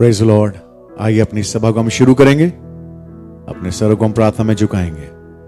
Praise the Lord. आइए अपनी सभा को हम शुरू करेंगे, अपने सरों को हम प्रार्थना में झुकाएंगे।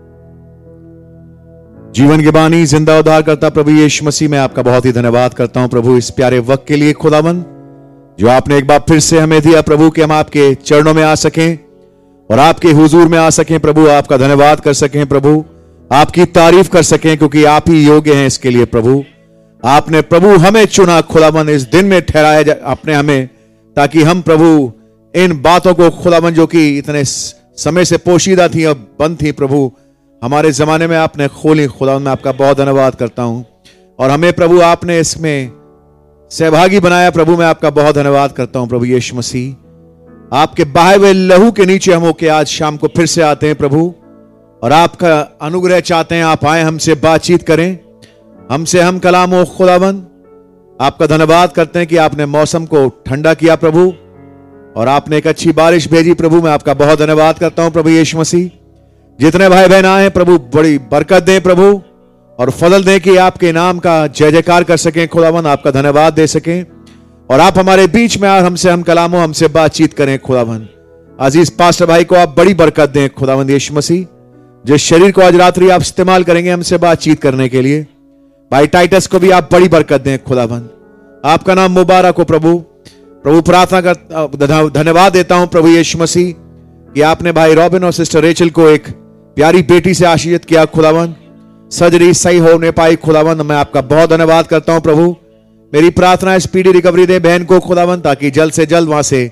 जीवन के बानी, जिंदा उद्धार करता प्रभु यीशु मसीह, मैं आपका बहुत ही धन्यवाद करता हूं प्रभु इस प्यारे वक्त के लिए खुदावन, जो आपने एक बार फिर से हमें दिया प्रभु कि हम आपके चरणों में आ सकें और आपके हुजूर में आ सकें प्रभु, आपका धन्यवाद कर सकें प्रभु, आपकी तारीफ कर सकें, क्योंकि आप ही योग्य हैं इसके लिए प्रभु। आपने प्रभु हमें चुना खुदावन, इस दिन में ठहराया आपने हमें, ताकि हम प्रभु इन बातों को खुदावन जो कि इतने समय से पोशीदा थी और बंद थी प्रभु, हमारे जमाने में आपने खोली खुदावन। मैं आपका बहुत धन्यवाद करता हूं और हमें प्रभु आपने इसमें सहभागी बनाया प्रभु, मैं आपका बहुत धन्यवाद करता हूं प्रभु यीशु मसीह। आपके बहाए हुए लहू के नीचे हम होके आज शाम को फिर से आते हैं प्रभु, और आपका अनुग्रह चाहते हैं। आप आए, हमसे बातचीत करें, हमसे हम कलाम हो खुदावन। आपका धन्यवाद करते हैं कि आपने मौसम को ठंडा किया प्रभु, और आपने एक अच्छी बारिश भेजी प्रभु। मैं आपका बहुत धन्यवाद करता हूं प्रभु यीशु मसीह। जितने भाई बहन आए प्रभु, बड़ी बरकत दें प्रभु, और फजल दें कि आपके नाम का जय जयकार कर सकें खुदावन, आपका धन्यवाद दे सकें, और आप हमारे बीच में हमसे हम कलाम हो, हमसे बातचीत करें खुदावन। अजीज पास्टर भाई को आप बड़ी बरकत दें खुदावन यीशु मसीह, जिस शरीर को आज रात्रि आप इस्तेमाल करेंगे हमसे बातचीत करने के लिए। भाई टाइटस को भी आप बड़ी बरकत दें खुदावन, आपका नाम मुबारक हो प्रभु। प्रभु प्रार्थना कर धन्यवाद देता हूं प्रभु यीशु मसीह कि आपने भाई रॉबिन और सिस्टर रेचल को एक प्यारी बेटी से आशीषित किया खुदावन, सर्जरी सही होने पाई खुदावन। मैं आपका बहुत धन्यवाद करता हूं प्रभु। मेरी प्रार्थना है स्पीडी रिकवरी दे बहन को खुदावन, ताकि जल्द से जल्द वहां से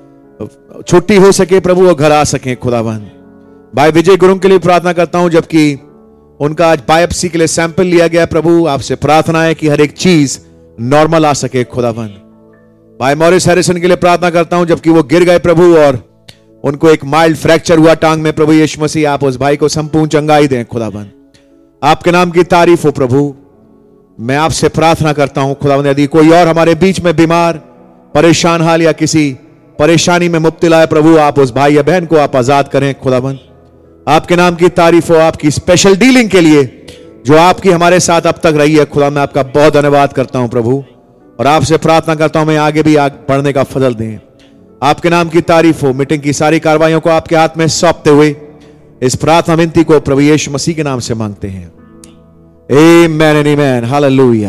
छुट्टी हो सके प्रभु, वो घर आ सके खुदावन। भाई विजय गुरुंग के लिए प्रार्थना करता हूं, जबकि उनका आज बायोप्सी के लिए सैंपल लिया गया प्रभु, आपसे प्रार्थना है कि हर एक चीज नॉर्मल आ सके खुदावन। भाई मॉरिस हैरिसन के लिए प्रार्थना करता हूं, जबकि वो गिर गए प्रभु और उनको एक माइल्ड फ्रैक्चर हुआ टांग में प्रभु यीशु मसीह, आप उस भाई को संपूर्ण चंगाई दें खुदावन। आपके नाम की तारीफ हो प्रभु। मैं आपसे प्रार्थना करता हूं खुदावन, यदि कोई और हमारे बीच में बीमार, परेशान हाल या किसी परेशानी में मुब्तला है प्रभु, आप उस भाई या बहन को आप आजाद करें खुदावन। आपके नाम की तारीफ हो, आपकी स्पेशल डीलिंग के लिए जो आपकी हमारे साथ अब तक रही है खुदा। मैं आपका बहुत धन्यवाद करता हूं प्रभु, और आपसे प्रार्थना करता हूं मैं आगे भी बढ़ने का फजल दें। आपके नाम की तारीफ हो। मीटिंग की सारी कार्रवाइयों को आपके हाथ में सौंपते हुए इस प्रार्थना विनती को प्रभु यीशु मसीह के नाम से मांगते हैं, आमेन एंड आमेन, हालेलुया।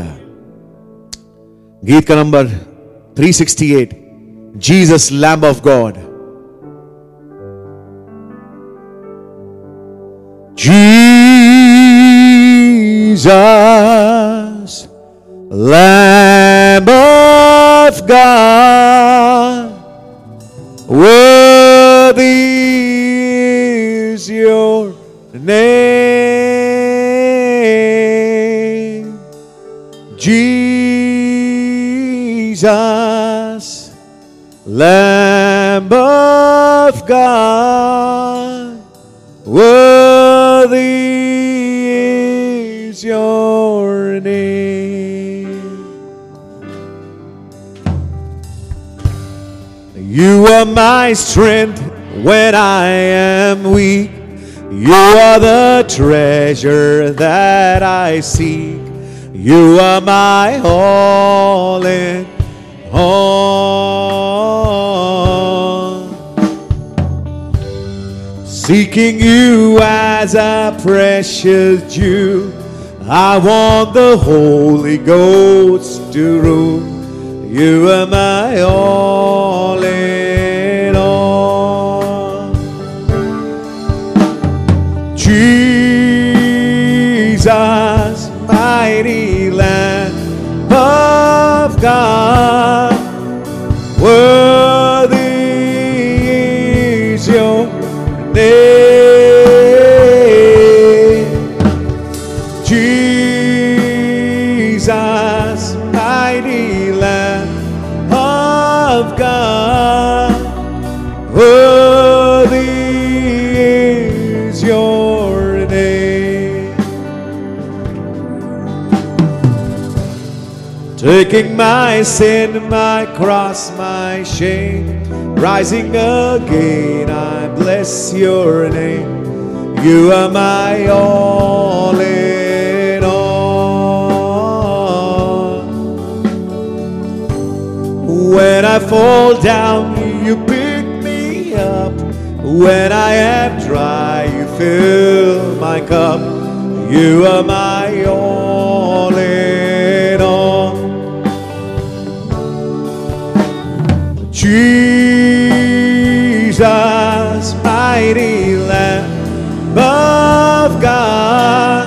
गीत का number 368, Jesus lamb of God. Jesus, Lamb of God, worthy is your name. Jesus, Lamb of God, worthy is your name. You are my strength when I am weak. You are the treasure that I seek. You are my all in all. Seeking you as a precious Jew, I want the Holy Ghost to rule. You are my all in all. Jesus, mighty Lamb of God, worthy is your name. Jesus, mighty Lamb of God, worthy is your name. Taking my sin, my cross, my shame, rising again, I bless your name. You are my all in all. When I fall down, you pick me up. When I am dry, you fill my cup. You are my all in all. Jesus, mighty Lamb of God,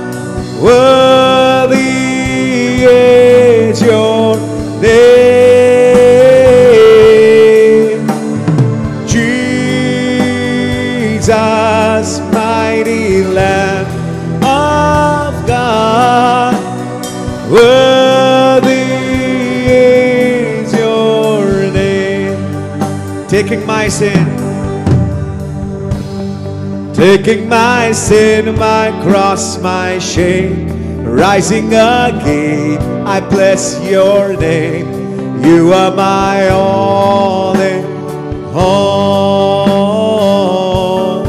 worthy is your name. Jesus, mighty Lamb of God, worthy is your name. Taking my sin, my cross, my shame, rising again, I bless your name. You are my all in all.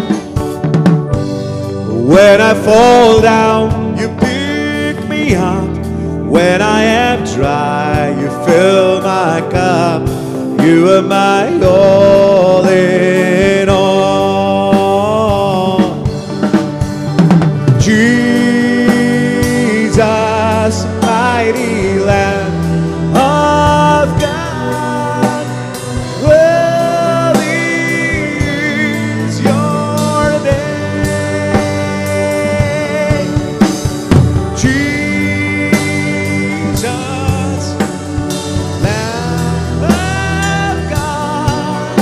When I fall down, you pick me up. When I am dry, you fill my cup. You are my all in all. Jesus, mighty Lamb of God, worthy is your name. Jesus, Lamb of God,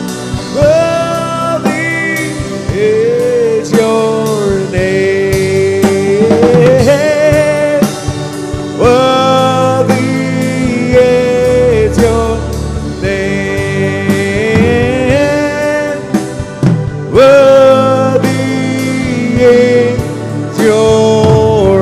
worthy is your name. Worthy is your name. Worthy is your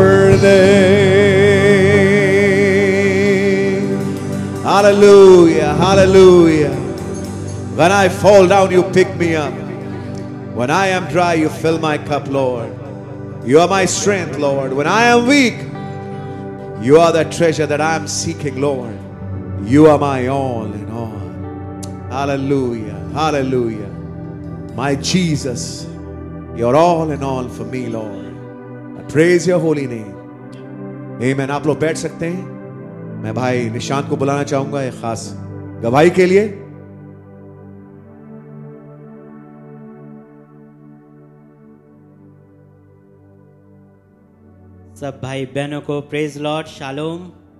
name. Hallelujah, hallelujah. When I fall down, you pick me up. When I am dry, you fill my cup, Lord. You are my strength, Lord. When I am weak, you are the treasure that I am seeking, Lord. You are my all in all. Hallelujah, hallelujah. My Jesus, you're all in all for me, Lord. I praise your holy name. Amen. आप लोग बैठ सकते हैं. मैं भाई निशांत को बुलाना चाहूंगा एक खास गवाही के लिए. सब भाई बहनों को प्रेज लॉर्ड, शालोम।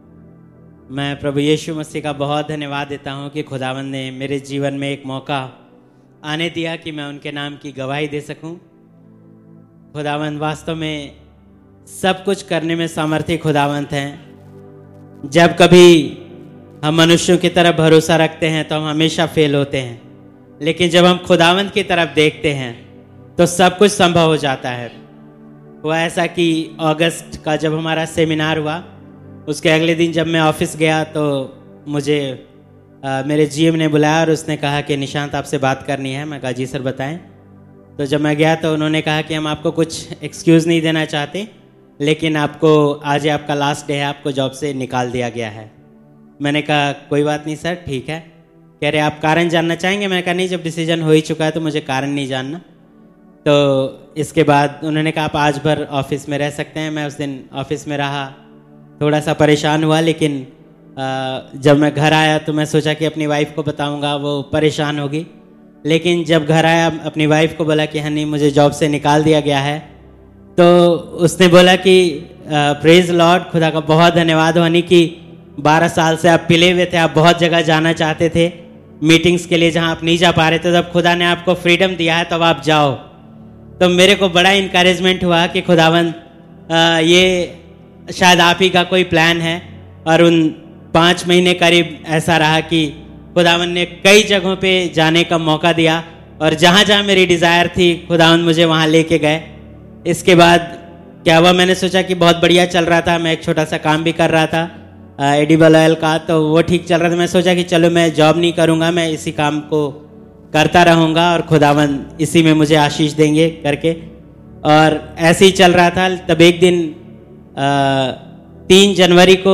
मैं प्रभु यीशु मसीह का बहुत धन्यवाद देता हूं कि खुदावंद ने मेरे जीवन में एक मौका आने दिया कि मैं उनके नाम की गवाही दे सकूं। खुदावंद वास्तव में सब कुछ करने में सामर्थ्य खुदावंत हैं। जब कभी हम मनुष्यों की तरफ भरोसा रखते हैं तो हम हमेशा फेल होते हैं, लेकिन जब हम खुदावंद की तरफ देखते हैं तो सब कुछ संभव हो जाता है। हुआ ऐसा कि अगस्त का जब हमारा सेमिनार हुआ, उसके अगले दिन जब मैं ऑफिस गया तो मुझे मेरे जीएम ने बुलाया और उसने कहा कि निशांत आपसे बात करनी है। मैं कहा जी सर बताएं। तो जब मैं गया तो उन्होंने कहा कि हम आपको कुछ एक्सक्यूज़ नहीं देना चाहते, लेकिन आपको आज आपका लास्ट डे है, आपको जॉब से निकाल दिया गया है। मैंने कहा कोई बात नहीं सर, ठीक है। कह रहे आप कारण जानना चाहेंगे? मैंने कहा नहीं, जब डिसीजन हो ही चुका है तो मुझे कारण नहीं जानना। तो इसके बाद उन्होंने कहा आप आज भर ऑफिस में रह सकते हैं। मैं उस दिन ऑफिस में रहा, थोड़ा सा परेशान हुआ, लेकिन जब मैं घर आया तो मैं सोचा कि अपनी वाइफ को बताऊंगा, वो परेशान होगी। लेकिन जब घर आया अपनी वाइफ को बोला कि हनी मुझे जॉब से निकाल दिया गया है, तो उसने बोला कि प्रेज लॉर्ड, खुदा का बहुत धन्यवाद हो हनी कि 12 साल से आप पिले हुए थे, आप बहुत जगह जाना चाहते थे मीटिंग्स के लिए जहां आप नहीं जा पा रहे थे, तब खुदा ने आपको फ्रीडम दिया है, तब आप जाओ। तो मेरे को बड़ा इनकरेजमेंट हुआ कि खुदावंद ये शायद आप ही का कोई प्लान है। और उन 5 महीने करीब ऐसा रहा कि खुदावंद ने कई जगहों पे जाने का मौका दिया और जहाँ जहाँ मेरी डिज़ायर थी खुदावंद मुझे वहाँ लेके गए। इसके बाद क्या हुआ, मैंने सोचा कि बहुत बढ़िया चल रहा था, मैं एक छोटा सा काम भी कर रहा था एडिबल ऑयल का, तो वो ठीक चल रहा था। मैं सोचा कि चलो मैं जॉब नहीं करूँगा, मैं इसी काम को करता रहूँगा और खुदावंद इसी में मुझे आशीष देंगे करके। और ऐसे ही चल रहा था। तब एक दिन 3 जनवरी को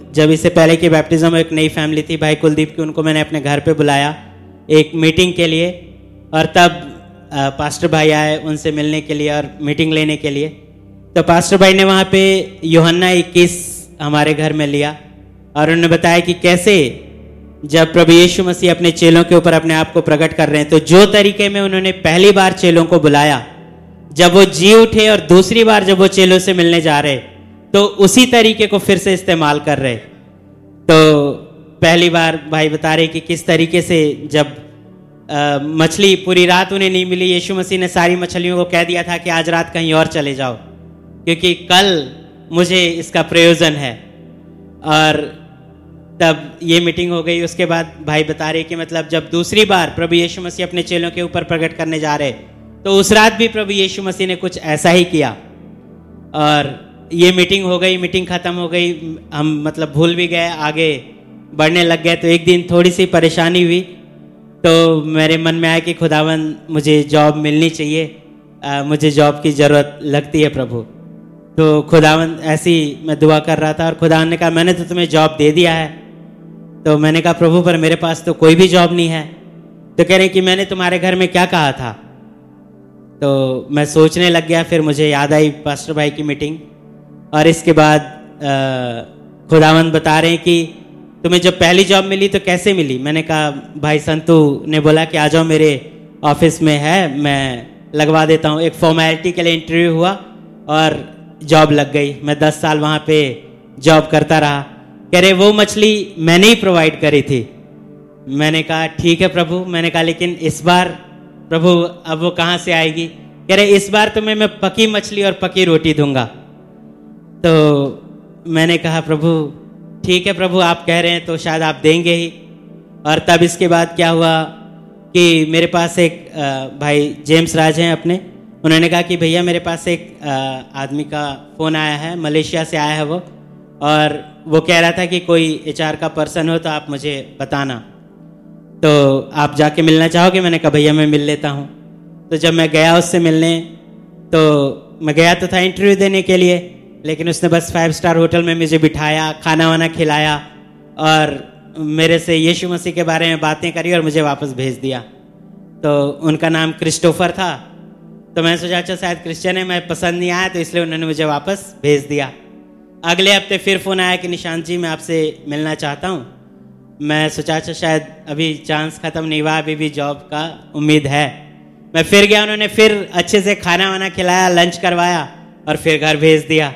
जब इससे पहले की बैप्टिज्म में एक नई फैमिली थी भाई कुलदीप की, उनको मैंने अपने घर पे बुलाया एक मीटिंग के लिए, और तब पास्टर भाई आए उनसे मिलने के लिए और मीटिंग लेने के लिए। तो पास्टर भाई ने वहाँ पे यूहन्ना 21 हमारे घर में लिया और उन्होंने बताया कि कैसे जब प्रभु यीशु मसीह अपने चेलों के ऊपर अपने आप को प्रकट कर रहे हैं, तो जो तरीके में उन्होंने पहली बार चेलों को बुलाया, जब वो जी उठे और दूसरी बार जब वो चेलों से मिलने जा रहे तो उसी तरीके को फिर से इस्तेमाल कर रहे। तो पहली बार भाई बता रहे कि किस तरीके से जब मछली पूरी रात उन्हें नहीं मिली, यीशु मसीह ने सारी मछलियों को कह दिया था कि आज रात कहीं और चले जाओ क्योंकि कल मुझे इसका प्रयोजन है। और तब ये मीटिंग हो गई। उसके बाद भाई बता रहे कि मतलब जब दूसरी बार प्रभु यीशु मसीह अपने चेलों के ऊपर प्रकट करने जा रहे तो उस रात भी प्रभु यीशु मसीह ने कुछ ऐसा ही किया। और ये मीटिंग हो गई, मीटिंग खत्म हो गई, हम मतलब भूल भी गए, आगे बढ़ने लग गए। तो एक दिन थोड़ी सी परेशानी हुई तो मेरे मन में आया कि खुदावन मुझे जॉब मिलनी चाहिए, मुझे जॉब की ज़रूरत लगती है प्रभु। तो खुदावन ऐसी मैं दुआ कर रहा था और खुदावन ने कहा मैंने तो तुम्हें जॉब दे दिया है। तो मैंने कहा प्रभु पर मेरे पास तो कोई भी जॉब नहीं है। तो कह रहे कि मैंने तुम्हारे घर में क्या कहा था। तो मैं सोचने लग गया, फिर मुझे याद आई पास्टर भाई की मीटिंग। और इसके बाद खुदावन बता रहे हैं कि तुम्हें जब पहली जॉब मिली तो कैसे मिली। मैंने कहा भाई संतू ने बोला कि आ जाओ मेरे ऑफिस में है, मैं लगवा देता हूँ। एक फॉर्मेलिटी के लिए इंटरव्यू हुआ और जॉब लग गई। मैं 10 साल वहाँ पे जॉब करता रहा। कह रहे वो मछली मैंने ही प्रोवाइड करी थी। मैंने कहा ठीक है प्रभु। मैंने कहा लेकिन इस बार प्रभु अब वो कहाँ से आएगी। कह रहे इस बार तुम्हें मैं पकी मछली और पकी रोटी दूंगा। तो मैंने कहा प्रभु ठीक है प्रभु, आप कह रहे हैं तो शायद आप देंगे ही। और तब इसके बाद क्या हुआ कि मेरे पास एक भाई जेम्स राज हैं अपने, उन्होंने कहा कि भैया मेरे पास एक आदमी का फ़ोन आया है, मलेशिया से आया है वो, और वो कह रहा था कि कोई HR का पर्सन हो तो आप मुझे बताना, तो आप जाके मिलना चाहोगे। मैंने कहा भैया मैं मिल लेता हूँ। तो जब मैं गया उससे मिलने, तो मैं गया तो था इंटरव्यू देने के लिए, लेकिन उसने बस 5 स्टार होटल में मुझे बिठाया, खाना वाना खिलाया और मेरे से यीशु मसीह के बारे में बातें करी और मुझे वापस भेज दिया। तो उनका नाम क्रिस्टोफर था। तो मैंने सोचा अच्छा शायद क्रिश्चियन है, मैं पसंद नहीं आया तो इसलिए उन्होंने मुझे वापस भेज दिया। अगले हफ्ते फिर फ़ोन आया कि निशांत जी मैं आपसे मिलना चाहता हूँ। मैं सोचा अच्छा शायद अभी चांस ख़त्म नहीं हुआ, अभी भी जॉब का उम्मीद है। मैं फिर गया, उन्होंने फिर अच्छे से खाना वाना खिलाया, लंच करवाया और फिर घर भेज दिया।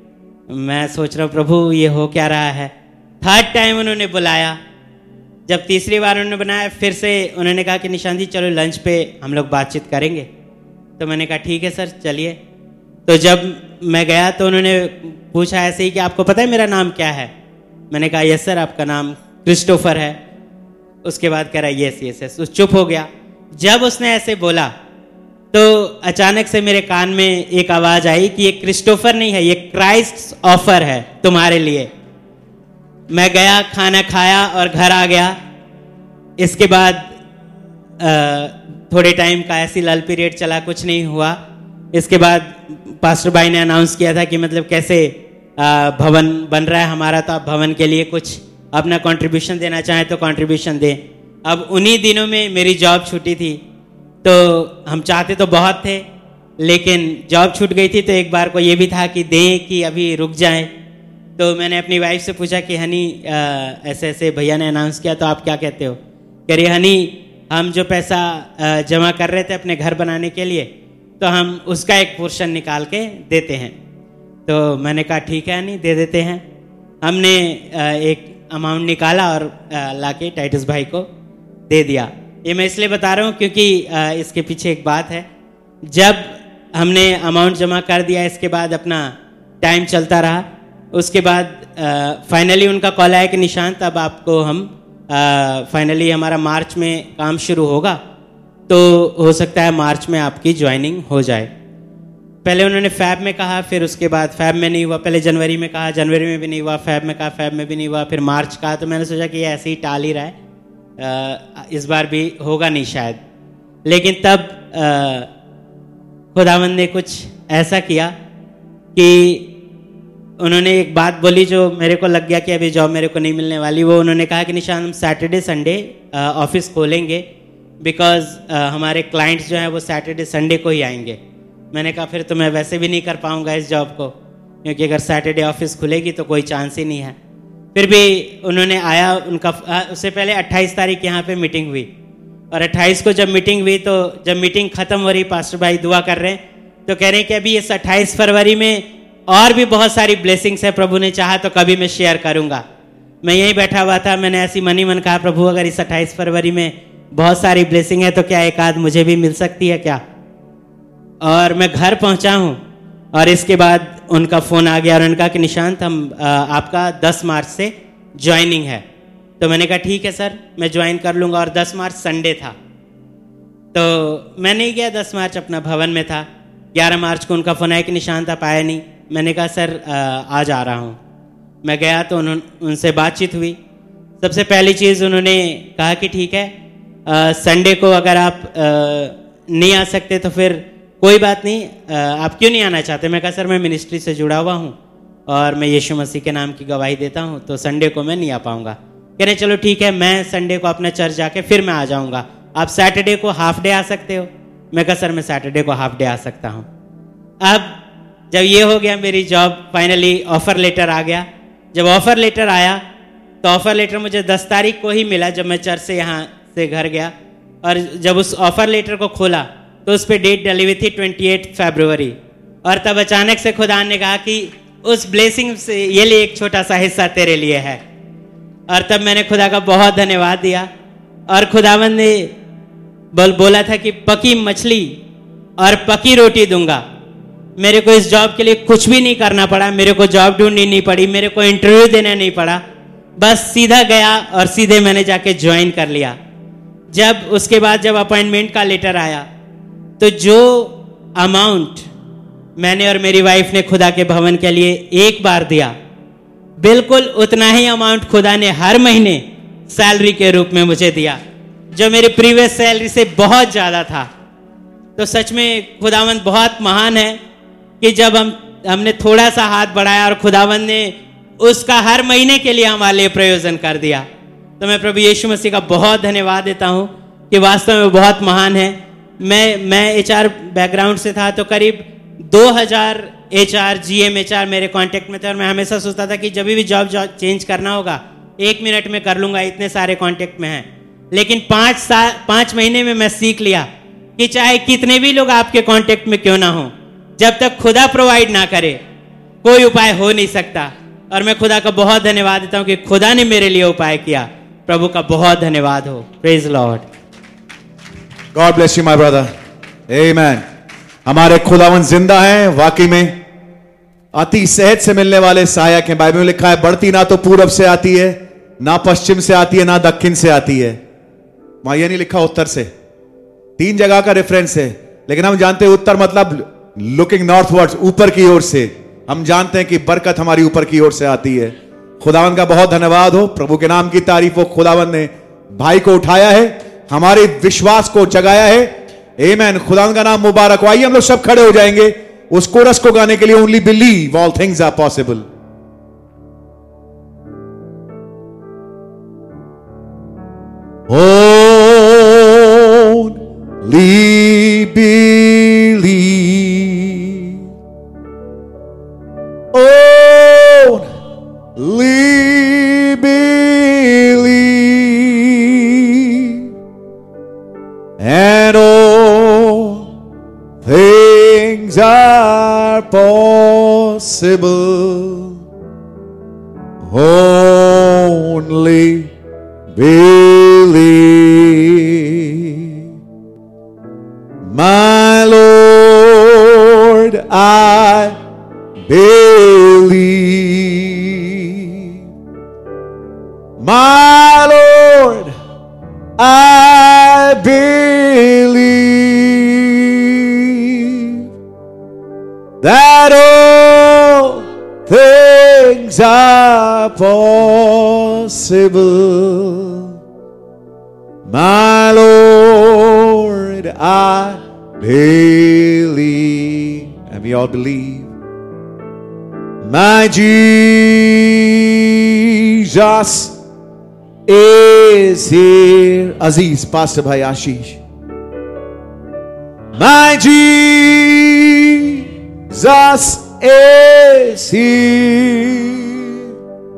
मैं सोच रहा हूँ प्रभु ये हो क्या रहा है। 3rd टाइम उन्होंने बुलाया। जब तीसरी बार उन्होंने बनाया फिर से उन्होंने कहा कि निशांत जी चलो लंच पे हम लोग बातचीत करेंगे। तो मैंने कहा ठीक है सर चलिए। तो जब मैं गया तो उन्होंने पूछा ऐसे ही कि आपको पता है मेरा नाम क्या है। मैंने कहा यस सर आपका नाम क्रिस्टोफर है। उसके बाद कह रहा यस यस यस। उस चुप हो गया। जब उसने ऐसे बोला तो अचानक से मेरे कान में एक आवाज आई कि ये क्रिस्टोफर नहीं है, ये क्राइस्ट ऑफर है तुम्हारे लिए। मैं गया, खाना खाया और घर आ गया। इसके बाद थोड़े टाइम का ऐसी लल पीरियड चला, कुछ नहीं हुआ। इसके बाद पास्टर भाई ने अनाउंस किया था कि मतलब कैसे भवन बन रहा है हमारा, तो आप भवन के लिए कुछ अपना कंट्रीब्यूशन देना चाहें तो कंट्रीब्यूशन दें। अब उन्हीं दिनों में मेरी जॉब छूटी थी, तो हम चाहते तो बहुत थे लेकिन जॉब छूट गई थी। तो एक बार को ये भी था कि दें कि अभी रुक जाएं। तो मैंने अपनी वाइफ से पूछा कि हनी ऐसे ऐसे भैया ने अनाउंस किया तो आप क्या कहते हो। कह रही हनी हम जो पैसा जमा कर रहे थे अपने घर बनाने के लिए तो हम उसका एक पोर्शन निकाल के देते हैं। तो मैंने कहा ठीक है हनी दे देते हैं। हमने एक अमाउंट निकाला और लाके टाइटस भाई को दे दिया। ये मैं इसलिए बता रहा हूँ क्योंकि इसके पीछे एक बात है। जब हमने अमाउंट जमा कर दिया, इसके बाद अपना टाइम चलता रहा। उसके बाद फाइनली उनका कॉल आया कि निशांत अब आपको हम फाइनली हमारा मार्च में काम शुरू होगा, तो हो सकता है मार्च में आपकी ज्वाइनिंग हो जाए। पहले उन्होंने फैब में कहा, फिर उसके बाद फैब में नहीं हुआ। पहले जनवरी में कहा, जनवरी में भी नहीं हुआ। फैब में कहा, फैब में भी नहीं हुआ। फिर मार्च कहा। तो मैंने सोचा कि ये ऐसे ही टाल ही रहा है, इस बार भी होगा नहीं शायद। लेकिन तब खुदावंद ने कुछ ऐसा किया कि उन्होंने एक बात बोली जो मेरे को लग गया कि अभी जॉब मेरे को नहीं मिलने वाली। वो उन्होंने कहा कि निशान हम सैटरडे संडे ऑफिस खोलेंगे, बिकॉज हमारे क्लाइंट्स जो हैं वो सैटरडे संडे को ही आएंगे। मैंने कहा फिर तो मैं वैसे भी नहीं कर पाऊँगा इस जॉब को, क्योंकि अगर सैटरडे ऑफिस खुलेगी तो कोई चांस ही नहीं है। फिर भी उन्होंने आया, उनका उससे पहले 28 तारीख यहाँ पे मीटिंग हुई, और 28 को जब मीटिंग हुई तो जब मीटिंग खत्म हो रही, पास्टर भाई दुआ कर रहे हैं तो कह रहे हैं कि अभी इस 28 फरवरी में और भी बहुत सारी ब्लेसिंग्स है, प्रभु ने चाहा तो कभी मैं शेयर करूंगा। मैं यहीं बैठा हुआ था, मैंने ऐसी मन ही मन कहा प्रभु अगर इस 28 फरवरी में बहुत सारी ब्लेसिंग है तो क्या एक आध मुझे भी मिल सकती है क्या। और मैं घर पहुंचा हूं और इसके बाद उनका फ़ोन आ गया और उन्होंने कहा कि निशांत हम आपका 10 मार्च से ज्वाइनिंग है। तो मैंने कहा ठीक है सर, मैं ज्वाइन कर लूँगा। और 10 मार्च संडे था तो मैं नहीं गया, 10 मार्च अपना भवन में था। 11 मार्च को उनका फ़ोन आया कि निशांत आप आए नहीं। मैंने कहा सर आज आ रहा हूँ। मैं गया तो उनसे बातचीत हुई। सबसे पहली चीज़ उन्होंने कहा कि ठीक है संडे को अगर आप नहीं आ सकते तो फिर कोई बात नहीं, आप क्यों नहीं आना चाहते। मैं कहा सर मैं मिनिस्ट्री से जुड़ा हुआ हूँ और मैं यीशु मसीह के नाम की गवाही देता हूँ, तो संडे को मैं नहीं आ पाऊँगा। कह रहे चलो ठीक है, मैं संडे को अपना चर्च जाके फिर मैं आ जाऊँगा, आप सैटरडे को हाफ डे आ सकते हो। मैं कहा सर मैं सैटरडे को हाफ डे आ सकता हूँ। अब जब ये हो गया, मेरी जॉब फाइनली ऑफर लेटर आ गया। जब ऑफर लेटर आया तो ऑफर लेटर मुझे 10 तारीख को ही मिला जब मैं चर्च से यहाँ से घर गया। और जब उस ऑफर लेटर को खोला तो उस पर डेट डली हुई थी 28 फरवरी। और तब अचानक से खुदा ने कहा कि उस ब्लेसिंग से ये लिए एक छोटा सा हिस्सा तेरे लिए है। और तब मैंने खुदा का बहुत धन्यवाद दिया। और खुदावंद ने बोला था कि पकी मछली और पकी रोटी दूंगा। मेरे को इस जॉब के लिए कुछ भी नहीं करना पड़ा, मेरे को जॉब ढूंढनी नहीं पड़ी, मेरे को इंटरव्यू देना नहीं पड़ा, बस सीधा गया और सीधे मैंने जाके ज्वाइन कर लिया। जब उसके बाद जब अपॉइंटमेंट का लेटर आया तो जो अमाउंट मैंने और मेरी वाइफ ने खुदा के भवन के लिए एक बार दिया, बिल्कुल उतना ही अमाउंट खुदा ने हर महीने सैलरी के रूप में मुझे दिया, जो मेरी प्रीवियस सैलरी से बहुत ज़्यादा था। तो सच में खुदावंद बहुत महान है कि जब हमने थोड़ा सा हाथ बढ़ाया और खुदावंद ने उसका हर महीने के लिए हमारे लिए प्रयोजन कर दिया। तो मैं प्रभु यीशु मसीह का बहुत धन्यवाद देता हूँ कि वास्तव में बहुत महान है। मैं HR बैकग्राउंड से था, तो करीब 2000 HR GM HR मेरे कांटेक्ट में थे। और मैं हमेशा सोचता था कि जब भी जॉब चेंज करना होगा 1 मिनट में कर लूँगा, इतने सारे कांटेक्ट में हैं। लेकिन 5 महीने में मैं सीख लिया कि चाहे कितने भी लोग आपके कांटेक्ट में क्यों ना हो, जब तक खुदा प्रोवाइड ना करे कोई उपाय हो नहीं सकता। और मैं खुदा का बहुत धन्यवाद देता हूँ कि खुदा ने मेरे लिए उपाय किया। प्रभु का बहुत धन्यवाद हो। Praise Lord. God bless you my brother. Amen. हमारे खुदावन जिंदा हैं, वाकई में अति सहज से मिलने वाले सहायक हैं। बाइबल में लिखा है बढ़ती ना तो पूरब से आती है, ना पश्चिम से आती है, ना दक्षिण से आती है। वहां यह नहीं लिखा उत्तर से। 3 जगह का रेफरेंस है, लेकिन हम जानते हैं उत्तर मतलब लुकिंग नॉर्थवर्ड्स, ऊपर की ओर से। हम जानते हैं कि बरकत हमारी ऊपर की ओर से आती है। खुदावन का बहुत धन्यवाद हो, प्रभु के नाम की तारीफ हो। खुदावन ने भाई को उठाया है, हमारे विश्वास को जगाया है। आमेन। खुदावन का नाम मुबारक हो। आइए हम लोग सब खड़े हो जाएंगे उस कोरस को गाने के लिए, only believe all things are possible. Only believe. Only believe. And all things are possible. Only believe. My Lord, I believe. My Lord, I believe that all things are possible. My Lord, I believe. And we all believe. My Jesus is here. Aziz, Pastor Bhai Ashish. My Jesus is here.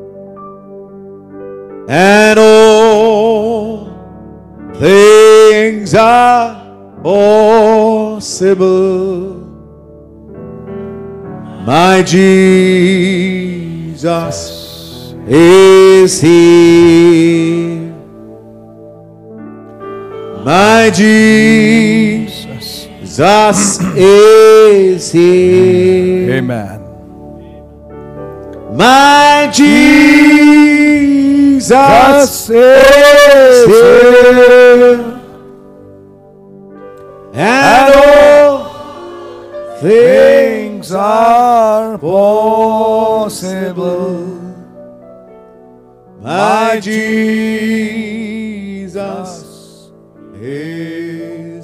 And all things are possible. My Jesus is here. My Jesus is here. Amen. My Jesus is here. And all things Are possible. My Jesus is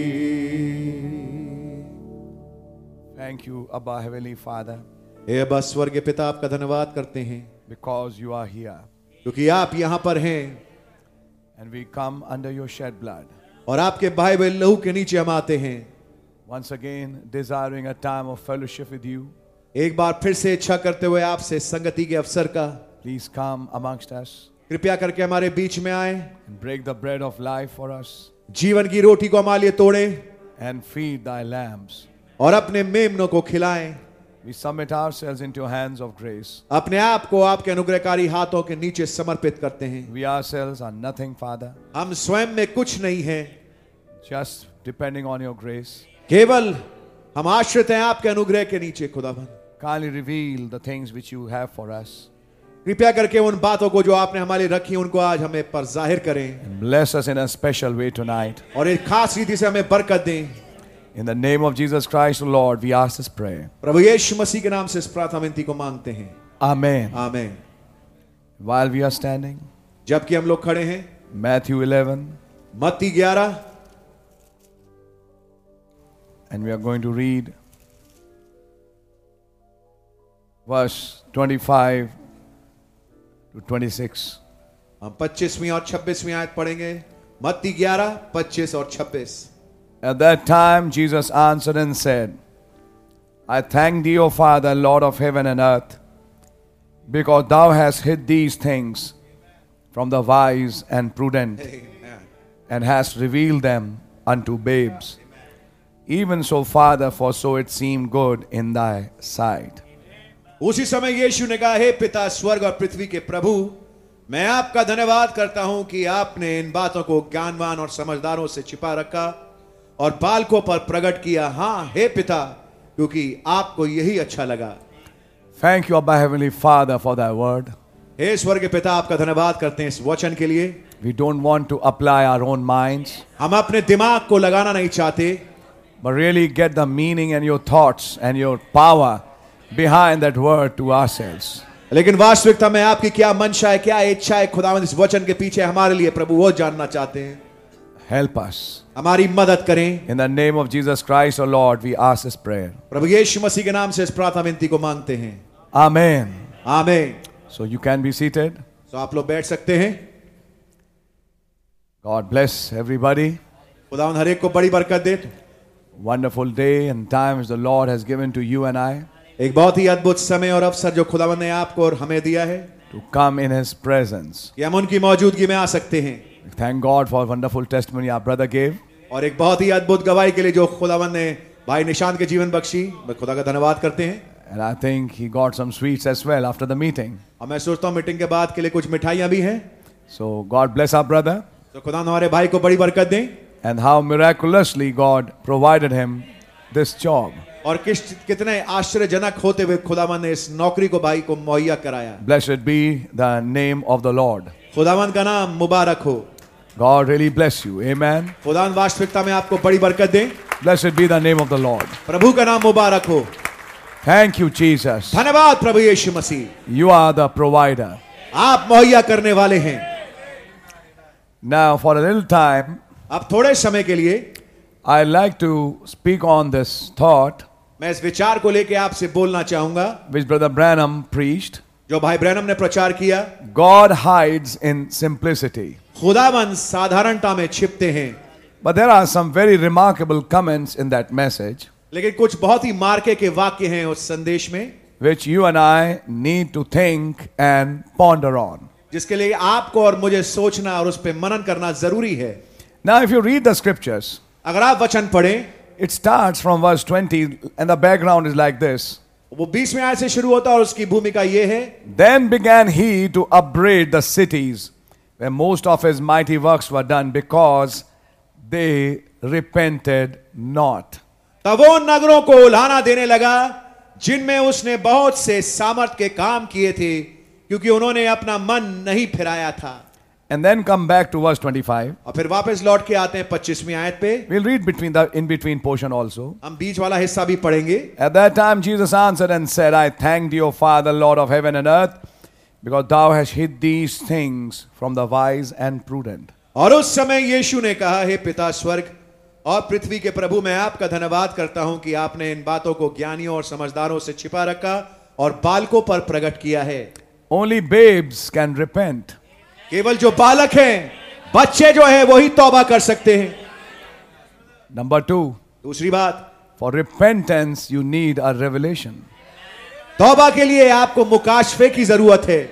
here. Thank you, Abba Heavenly Father, हे अब्बा स्वर्गीय पिता, आपका धन्यवाद करते हैं because you are here क्योंकि आप यहां पर हैं and we come under your shed blood. और आपके भाई बहन लहू के नीचे हम आते हैं, Once again, desiring a time of fellowship with you. एक बार फिर से इच्छा करते हुए आपसे संगति के अवसर का। Please come amongst us कृपया करके हमारे बीच में आए, and break the bread of life for us जीवन की रोटी को हमारे लिए तोड़े and feed thy lambs. और अपने मेमनों को खिलाएं। We submit ourselves into your hands of grace. अपने आप को आपके अनुग्रहकारी हाथों के नीचे समर्पित करते हैं। We ourselves are nothing, Father, हम स्वयं में कुछ नहीं हैं, just depending on your grace. केवल हम आश्रित हैं आपके अनुग्रह के नीचे। खुदावन Kindly reveal the things which you have for us. कृपया करके उन बातों को जो आपने हमारे लिए रखी उनको आज हमें पर जाहिर करें And bless us in a special way tonight. और एक खास रीति से हमें बरकत दें। In the name of Jesus Christ, O Lord, we ask this prayer. प्रभु यीशु मसीह के नाम से इस प्रार्थना विनती को मांगते हैं, Amen. आमीन। While we are standing, जबकि हम लोग खड़े हैं, Matthew 11, मत्ती 11 and we are going to read verse 25 to 26. हम 25वीं और 26वीं आयत पढ़ेंगे। मत्ती 11, 25 और 26। At that time, Jesus answered and said, I thank thee, O Father, Lord of heaven and earth, because thou hast hid these things from the wise and prudent, Amen. and hast revealed them unto babes. Even so, Father, for so it seemed good in thy sight. उसी समय यीशु ने कहा, हे पिता स्वर्ग और पृथ्वी के प्रभु, मैं आपका धन्यवाद करता हूं कि आपने इन बातों को ज्ञानवान और समझदारों से छिपा रखा और बालकों पर प्रकट किया। हाँ हे पिता, क्योंकि आपको यही अच्छा लगा। Thank you, Abba Heavenly Father, for thy word. हे स्वर्ग के पिता, आपका धन्यवाद करते हैं इस वचन के लिए। We don't want to apply our own minds, हम अपने दिमाग को लगाना नहीं चाहते, but really get the meaning and your thoughts and your power behind that word to ourselves. लेकिन वास्तविकता में आपकी क्या मंशा है, क्या इच्छा है खुदावंद इस वचन के पीछे हमारे लिए, प्रभु वो जानना चाहते हैं। Help us. हमारी मदद करें। In the name of Jesus Christ, O Lord, we ask this prayer. प्रभु यीशु मसीह के नाम से इस प्रार्थना विनती को मांगते हैं, Amen. आमीन। So you can be seated. तो आप लोग बैठ सकते हैं। God bless everybody. खुदावंद हर एक को बड़ी बरकत दे। Wonderful day and times the Lord has given to you and I एक बहुत ही अद्भुत समय और अवसर जो खुदावंद ने आपको और हमें दिया है to come in His presence. कि हम उनकी मौजूदगी में आ सकते हैं। Thank God for a wonderful testimony our brother gave. और एक बहुत ही अद्भुत गवाही के लिए जो खुदावंद ने भाई निशांत के जीवन बख्शी, मैं खुदा का धन्यवाद करते हैं। And I think he got some sweets as well after the meeting. और मैं सोचता हूँ मीटिंग के बाद के लिए कुछ मिठाइयाँ भी हैं। So God bless our brother. तो खुदा हमारे भाई को बड़ी बरकत दें। And how miraculously God provided him this job. और कितने आश्चर्यजनक होते हुए खुदावंद ने इस नौकरी को भाई को मुहैया कराया। Blessed be the name of the Lord. खुदावंद का नाम मुबारक हो। God really bless you. Amen. खुदावंद वास्तविकता में आपको बड़ी बरकत दें। Blessed be the name of the Lord. प्रभु का नाम मुबारक हो। Thank you, Jesus. धन्यवाद प्रभु यीशु मसीह, You are the provider. आप मुहैया करने वाले हैं। Now, for a little time, अब थोड़े समय के लिए I'd like to speak on this thought मैं इस विचार को लेके आपसे बोलना चाहूंगा which Brother Branham preached. जो भाई ब्रैनम ने प्रचार किया। God hides in simplicity. खुदावन साधारणता में छिपते हैं। But there are some very remarkable comments in that message, लेकिन कुछ बहुत ही मार्के के वाक्य हैं उस संदेश में, which you and I need to think and ponder on. जिसके लिए आपको और मुझे सोचना और उस पर मनन करना जरूरी है। Now, if you read the scriptures, अगर आप वचन पढ़ें, it starts from verse 20, and the background is like this. वो 20 में आयत से शुरू होता है और उसकी भूमिका ये है, Then began he to upbraid the cities where most of his mighty works were done, because they repented not. तब वो उन नगरों को उल्हाना देने लगा जिनमें उसने बहुत से सामर्थ के काम किए थे, क्योंकि उन्होंने अपना मन नहीं फिराया था। And then come back to verse 25. और फिर वापस लौट के आते हैं 25वीं आयत पे। We'll read between the in between portion also. हम बीच वाला हिस्सा भी पढ़ेंगे। At that time Jesus answered and said, I thank thee, O Father, Lord of heaven and earth, because thou hast hid these things from the wise and prudent. और उस समय यीशु ने कहा, हे पिता स्वर्ग और पृथ्वी के प्रभु, मैं आपका धन्यवाद करता हूं कि आपने इन बातों को ज्ञानियों और समझदारों से छिपा रखा और बालकों पर प्रकट किया है। Only babes can repent. केवल जो बालक हैं, बच्चे जो है, वही तौबा कर सकते हैं। Number 2, दूसरी बात, for repentance you need a revelation. तौबा के लिए आपको मुकाशफे की जरूरत है।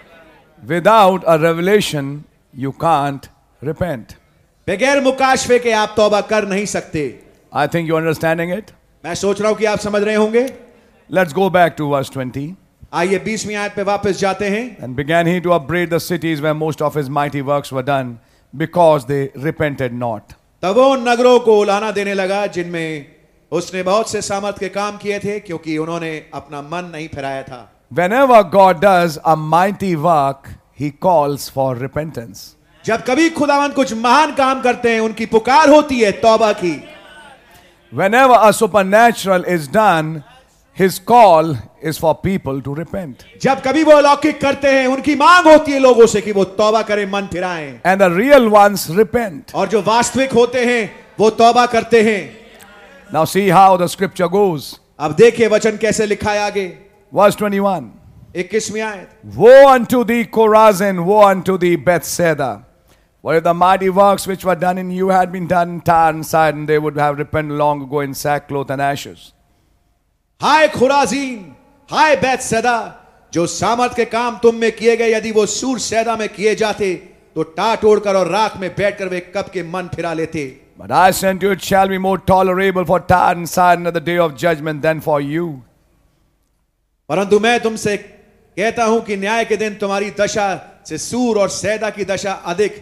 Without a revelation you can't repent. बगैर मुकाशफे के आप तौबा कर नहीं सकते। I think you're understanding it. मैं सोच रहा हूं कि आप समझ रहे होंगे। Let's go back to verse 20. आइए 20वीं आयत पे वापस जाते हैं। And began he to upbraid the cities where most of his mighty works were done, because they repented not. तब वो उन नगरों को उलाहना देने लगा जिनमें उसने बहुत से सामर्थ के काम किए थे, क्योंकि उन्होंने अपना मन नहीं फिराया था। Whenever God does a mighty work, he calls for repentance. जब कभी खुदावंद कुछ महान काम करते हैं, उनकी पुकार होती है तौबा की। Whenever a supernatural is done, his call is for people to repent. जब कभी वो अलौकिक करते हैं, उनकी मांग होती है लोगों से कि वो तौबा करें, मन फिराएं। And the real ones repent. और जो वास्तविक होते हैं, वो तौबा करते हैं। Now see how the scripture goes. अब देखिए वचन कैसे लिखा है आगे। Verse 21. 21वीं आयत। Woe unto thee, Chorazin! Woe unto thee, Bethsaida! For if the mighty works which were done in you had been done in Tyre and Sidon, they would have repented long ago in sackcloth and ashes. हाय खुराजीन, हाय बैतसैदा, जो सामर्थ के काम तुम में किए गए, यदि वो सूर सैदा में किए जाते तो टाट ओढ़कर और राख में बैठकर वे कब के मन फिरा लेते। But I sent you, it shall be more tolerable for Tyre and Sidon at the day of judgment than for you. परंतु मैं तुमसे कहता हूं कि न्याय के दिन तुम्हारी दशा से सूर और सैदा की दशा अधिक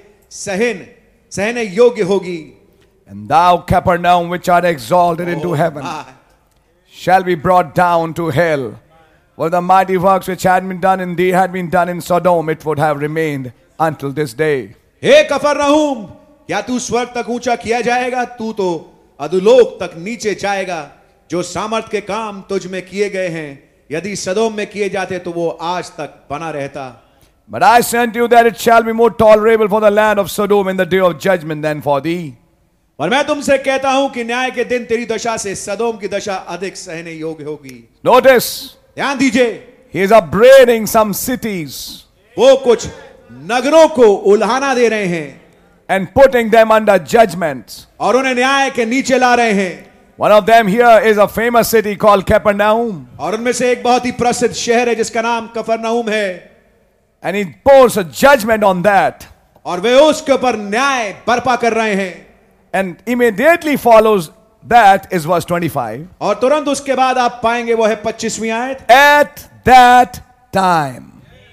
सहने योग्य होगी। And thou, Capernaum, which art exalted into heaven, shall be brought down to hell. For the mighty works which had been done in thee had been done in Sodom, it would have remained until this day. हे कफरनहूम, क्या तू स्वर्ग तक ऊंचा किया जाएगा? तू तो अधोलोक तक नीचे जाएगा। जो सामर्थ के काम तुझ में किए गए हैं, यदि सदोम में किए जाते तो वो आज तक बना रहता। But I sent you that it shall be more tolerable for the land of Sodom in the day of judgment than for thee. और मैं तुमसे कहता हूं कि न्याय के दिन तेरी दशा से सदोम की दशा अधिक सहने योग्य होगी। Notice, ध्यान दीजिए, he is upbraiding some cities वो कुछ नगरों को उल्हाना दे रहे हैं and putting them under judgment. और उन्हें न्याय के नीचे ला रहे हैं। One of them here is a famous city called Capernaum. और उनमें से एक बहुत ही प्रसिद्ध शहर है जिसका नाम कफरनहूम है। And he pours a judgment on that. और वे उसके ऊपर न्याय बर्पा कर रहे हैं। And immediately follows that is verse 25. और तुरंत उसके बाद आप पाएंगे वो है 25वीं आयत। At that time,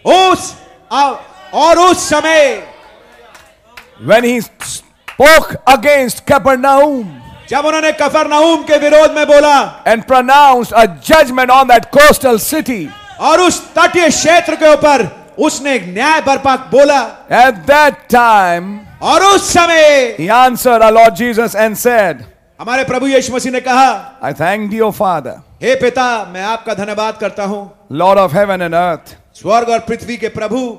और उस समय, when he spoke against Capernaum जब उन्होंने कफरनहूम के विरोध में बोला and pronounced a judgment on that coastal city, और उस तटीय क्षेत्र के ऊपर उसने एक न्याय बर्पा बोला। at that time, और उस समय he answered our Lord Jesus and said, हमारे प्रभु यीशु मसीह ने कहा, I thank thee, O Father, हे पिता, मैं आपका धन्यवाद करता हूं, Lord of heaven and earth, स्वर्ग और पृथ्वी के प्रभु,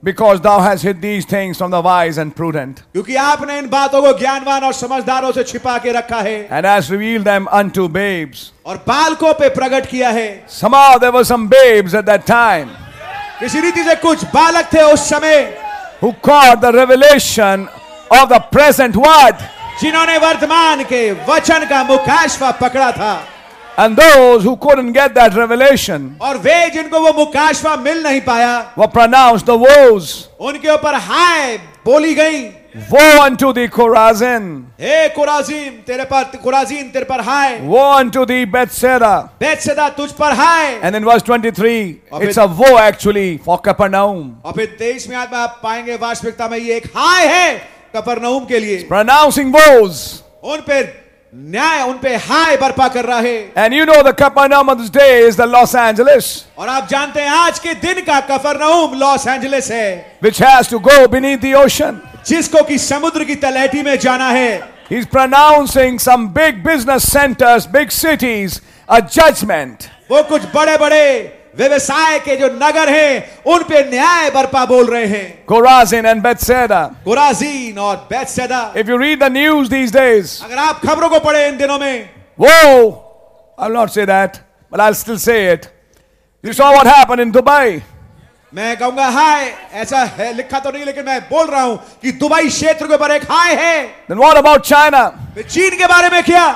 because thou hast hid these things from the wise and prudent, क्योंकि आपने इन बातों को ज्ञानवान और समझदारों से छिपा के रखा है and hast revealed them unto babes. और बालकों पे प्रकट किया है. Somehow there were some babes at that time किसी रीति से कुछ बालक थे उस समय who caught the revelation of the present word, जिन्होंने वर्तमान के वचन का मुकाशवा पकड़ा था. and those who couldn't get that revelation और वे जिनको वो मुकाशवा मिल नहीं पाया were pronounced the woes. उनके ऊपर हाय बोली गई. Woe unto thee, Chorazin! हे कुराजीन तेरे पर हाय. Woe unto thee, Bethsaida! Bethsaida तुझ पर हाय. And in verse 23, it's a woe actually for Capernaum, और फिर 23 में आप पाएंगे वास्तविकता में ये एक हाय है कफरनहूम के लिए. pronouncing woes. उन पे न्याय उन पे हाय बर्पा कर रहा है. And you know the Capernaum of this day is the Los Angeles, और आप जानते हैं आज के दिन का कफरनहूम लॉस एंजलिस है, which has to go beneath the ocean. जिसको कि समुद्र की तलहटी में जाना है. He's pronouncing some big business centers, big cities, a judgment. वो कुछ बड़े बड़े व्यवसाय के जो नगर हैं उन पे न्याय बर्पा बोल रहे हैं. Chorazin and Bethsaida. कुराजीन और Bethsaida. If you read the news these days, अगर आप खबरों को पढ़े इन दिनों में, whoa! I'll not say that, but I'll still say it. You saw what happened in Dubai. मैं कहूंगा हाय, ऐसा है लिखा तो नहीं लेकिन मैं बोल रहा हूं कि दुबई क्षेत्र के ऊपर एक हाय है. Then what about China? फिर चीन के बारे में क्या?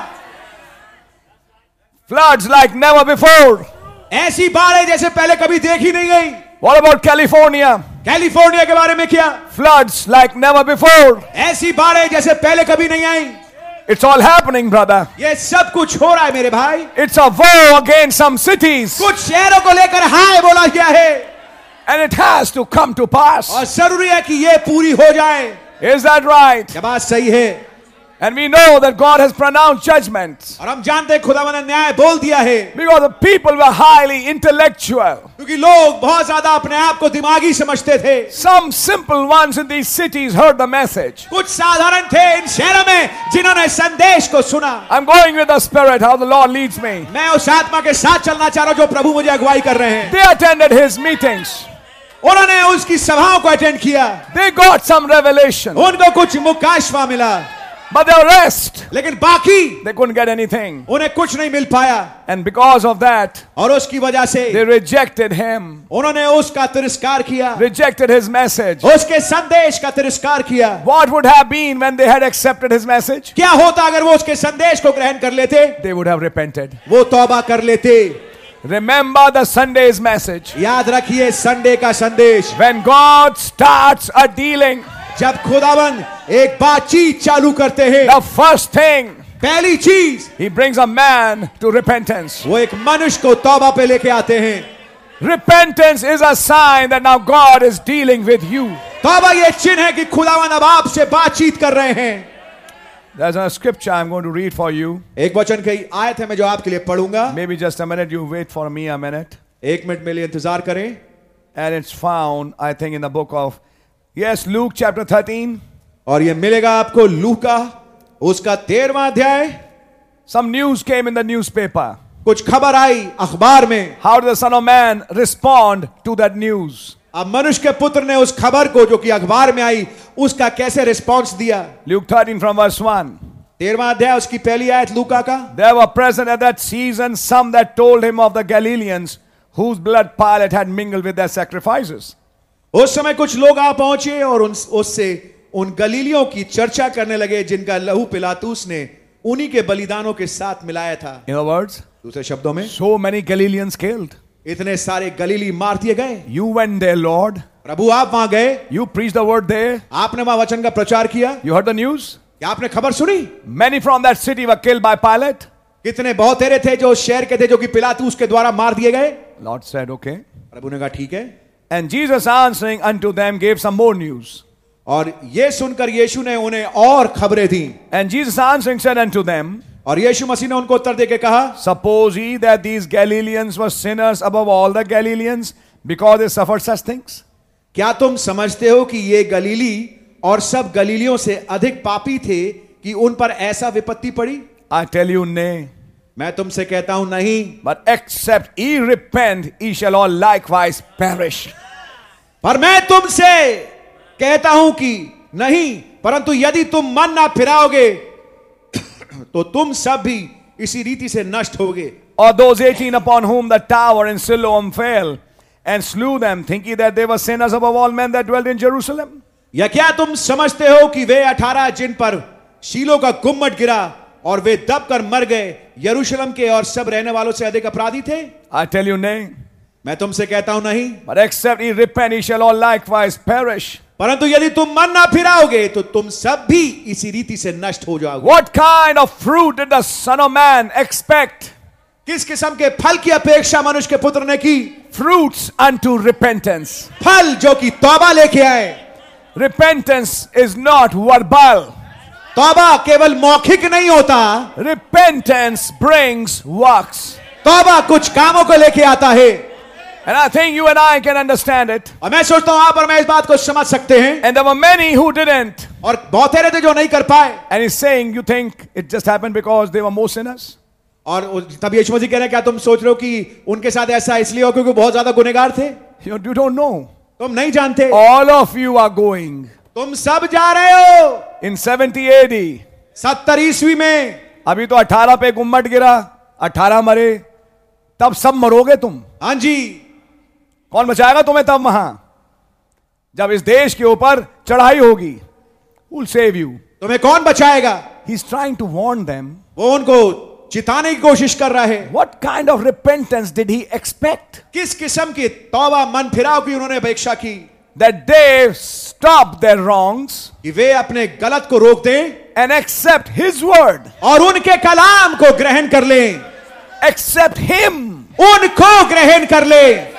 Floods like never before. ऐसी बाढ़ें जैसे पहले कभी देखी नहीं गई. What about California? कैलिफोर्निया के बारे में क्या? Floods like never before. ऐसी बाढ़ें जैसे पहले कभी नहीं आई. It's all happening, brother. ये सब कुछ हो रहा है मेरे भाई. It's a war against some cities. कुछ शहरों को लेकर हाय बोला गया है. And it has to come to pass. और जरूरी है कि ये पूरी हो जाए. Is that right? क्या बात सही है? And we know that God has pronounced judgments. और हम जानते हैं खुदावन ने न्याय बोल दिया है. Because the people were highly intellectual. क्योंकि लोग बहुत ज्यादा अपने आप को दिमागी समझते थे. Some simple ones in these cities heard the message. कुछ साधारण थे इन शहरों में जिन्होंने संदेश को सुना. I'm going with the Spirit, how the Lord leads me. मैं उस आत्मा के साथ चलना चाह रहा हूं जो प्रभु मुझे अगुवाई कर रहे हैं. They attended his meetings. उन्होंने उसकी सभाओं को अटेंड किया. They got some revelation. उनको कुछ मुकाशवा मिला. But the rest, लेकिन बाकी they couldn't get anything. उन्हें कुछ नहीं मिल पाया. And because of that, और उसकी वजह से they rejected him, उन्होंने उसका तिरस्कार किया. rejected his message. उसके संदेश का तिरस्कार किया. What would have been when they had accepted his message? क्या होता अगर वो उसके संदेश को ग्रहण कर लेते? They would have repented. वो तौबा कर लेते. Remember the Sunday's message. याद रखिए संडे का संदेश. When God starts a dealing, जब खुदावन एक बातचीत चालू करते हैं, the first thing, पहली चीज he brings a man to repentance. वो एक मनुष्य को तौबा पे लेके आते हैं. Repentance is a sign that now God is dealing with you. तौबा ये चिन्ह है कि खुदावन अब आपसे बातचीत कर रहे हैं. There's a scripture I'm going to read for you. एक वचन की आयत है मैं जो आपके लिए पढ़ूंगा. Maybe just a minute, you wait for me a minute. एक मिनट मेरे लिए इंतजार करें. And it's found, I think, in the book of, yes, Luke chapter 13. और ये मिलेगा आपको लूका उसका 13वां अध्याय. Some news came in the newspaper. कुछ खबर आई अखबार में. How did the Son of Man respond to that news? अब मनुष्य के पुत्र ने उस खबर को जो कि अखबार में आई उसका कैसे रिस्पॉन्स दिया. Luke 13 from verse 1. 13वां अध्याय उसकी पहली आयत लूका का. There were present at that season some that told him of the Galileans whose blood Pilate had mingled with their sacrifices. उस समय कुछ लोग आ पहुंचे और उससे उन गलीलियों की चर्चा करने लगे जिनका लहू पिलातूस ने उन्हीं के बलिदानों के साथ मिलाया था. In other words, दूसरे शब्दों में so many Galileans killed. इतने सारे गलीली मार दिए गए. You went there, Lord. प्रभु आप वहां गए. You preached the word there. आपने वहां वचन का प्रचार किया. You heard the news. क्या आपने खबर सुनी? Many from that city were killed by Pilate. कितने बहुत तेरे थे जो शहर के थे जो कि पिलातूस के द्वारा मार दिए गए. Lord said, okay. प्रभु ने कहा ठीक है. And Jesus answering unto them gave some more news. और ये सुनकर यीशु ने उन्हें और खबरें दी. And Jesus answering said unto them, और यीशु मसीह ने उनको उत्तर देके कहा, suppose ye that these Galileans were sinners above all the Galileans because they suffered such things? क्या तुम समझते हो कि ये गलीली और सब गलीलियों से अधिक पापी थे कि उन पर ऐसा विपत्ति पड़ी? I tell you nay. मैं तुमसे कहता हूं नहीं. But except ye repent, ye shall all likewise perish. पर मैं तुमसे कहता हूं कि नहीं, परंतु यदि तुम मन ना फिराओगे तो तुम सब भी इसी रीति से नष्ट होगे। Or those 18 upon whom the tower in Siloam fell and slew them, thinking that they were sinners above all men that dwelt in Jerusalem? या क्या तुम समझते हो कि वे 18 जिन पर शीलो का गुम्मट गिरा और वे दबकर मर गए, यरूशलेम के और सब रहने वालों से अधिक अपराधी थे? I tell you nay. मैं तुमसे कहता हूं नहीं। But except ye repent, ye shall all likewise perish. परंतु यदि तुम मन ना फिराओगे तो तुम सब भी इसी रीति से नष्ट हो जाओगे। What kind of fruit did the Son of Man expect? किस किस्म के फल की अपेक्षा मनुष्य के पुत्र ने की? Fruits unto repentance. फल जो कि तौबा लेके आए। Repentance is not verbal. तौबा केवल मौखिक नहीं होता, Repentance brings works. तौबा कुछ कामों को लेके आता है। And I think you and I can understand it. और मैं सोचता हूं आप और मैं इस बात को समझ सकते हैं। And there were many who didn't. और बहुत सारे थे जो नहीं कर पाए। And he's saying, you think it just happened because they were more sinners? और तब यीशु मसीह कह रहे हैं, क्या तुम सोच रहे हो कि उनके साथ ऐसा इसलिए हो क्योंकि बहुत ज्यादा गुनहगार थे? You don't know. तुम नहीं जानते। All of you are going. तुम सब जा रहे हो। In 70 AD. 70 ईस्वी में। अभी तो 18 पे गुम्मट गिरा, 18 मरे, तब सब मरोगे तुम। हाँ जी। कौन बचाएगा तुम्हें तब वहां जब इस देश के ऊपर चढ़ाई होगी? Who'll save you? तुम्हें कौन बचाएगा? He's trying to warn them. वो उनको चिताने की कोशिश कर रहा है। What kind of repentance did he expect? किस किस्म की तौबा मन फिराव की उन्होंने अपेक्षा की? That they stop their wrongs कि वे अपने गलत को रोक दें and accept his word. और उनके कलाम को ग्रहण कर लें। Accept him. उनको ग्रहण कर लें।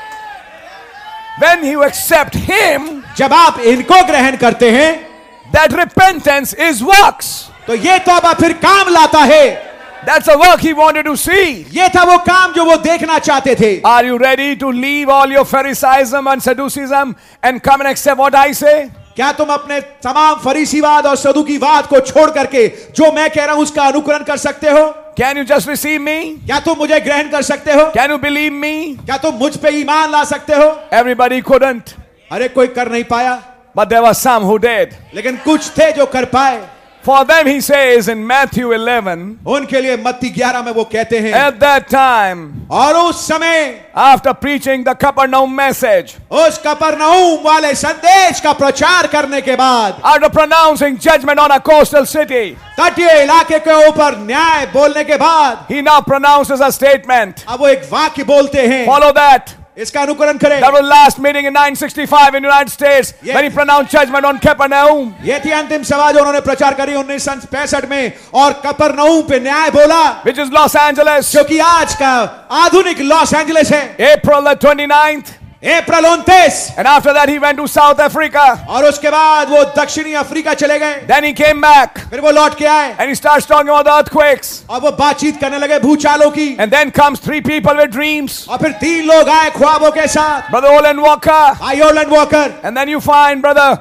When you accept him, जब आप इनको ग्रहण करते हैं, that repentance is works. तो ये तौबा फिर काम लाता है। That's the work he wanted to see. ये था वो काम जो वो देखना चाहते थे। Are you ready to leave all your Pharisaism and Sadduceeism and come and accept what I say? क्या तुम अपने तमाम फरीसीवाद और सदुकीवाद को छोड़ करके जो मैं कह रहा हूं उसका अनुकरण कर सकते हो? Can you just receive me? क्या तुम मुझे ग्रहण कर सकते हो? Can you believe me? क्या तुम मुझ पे ईमान ला सकते हो? Everybody couldn't. अरे कोई कर नहीं पाया, But there were some who did. लेकिन कुछ थे जो कर पाए। For them he says in Matthew 11, उनके लिए मत्ती 11 में वो कहते हैं, at that time, और उस समय after preaching the Capernaum message, उस कफरनहूम वाले संदेश का प्रचार करने के बाद, after pronouncing judgment on a coastal city, तटीय इलाके के ऊपर न्याय बोलने के बाद, he now pronounces a statement. अब वो एक वाक्य बोलते हैं। Follow that. इसका अनुकरण करें। That was last meeting in 965 in the United States when he pronounced judgment on Capernaum. ये थी अंतिम सभा जो उन्होंने प्रचार करी 1965 में और कफरनहूम पे न्याय बोला, Which is Los Angeles. जो कि आज का आधुनिक लॉस एंजलिस है। April the 29th. अप्रैल 29। And after that he went to South Africa. और उसके बाद वो दक्षिणी अफ्रीका चले गए। Then he came back. फिर वो लौट के आए And he starts talking about the earthquakes. और वो बातचीत करने लगे भूचालों की। And then comes 3 people with dreams. और फिर 3 लोग आए ख्वाबों के साथ। Brother Olin Walker. Olin Walker. And then you find Brother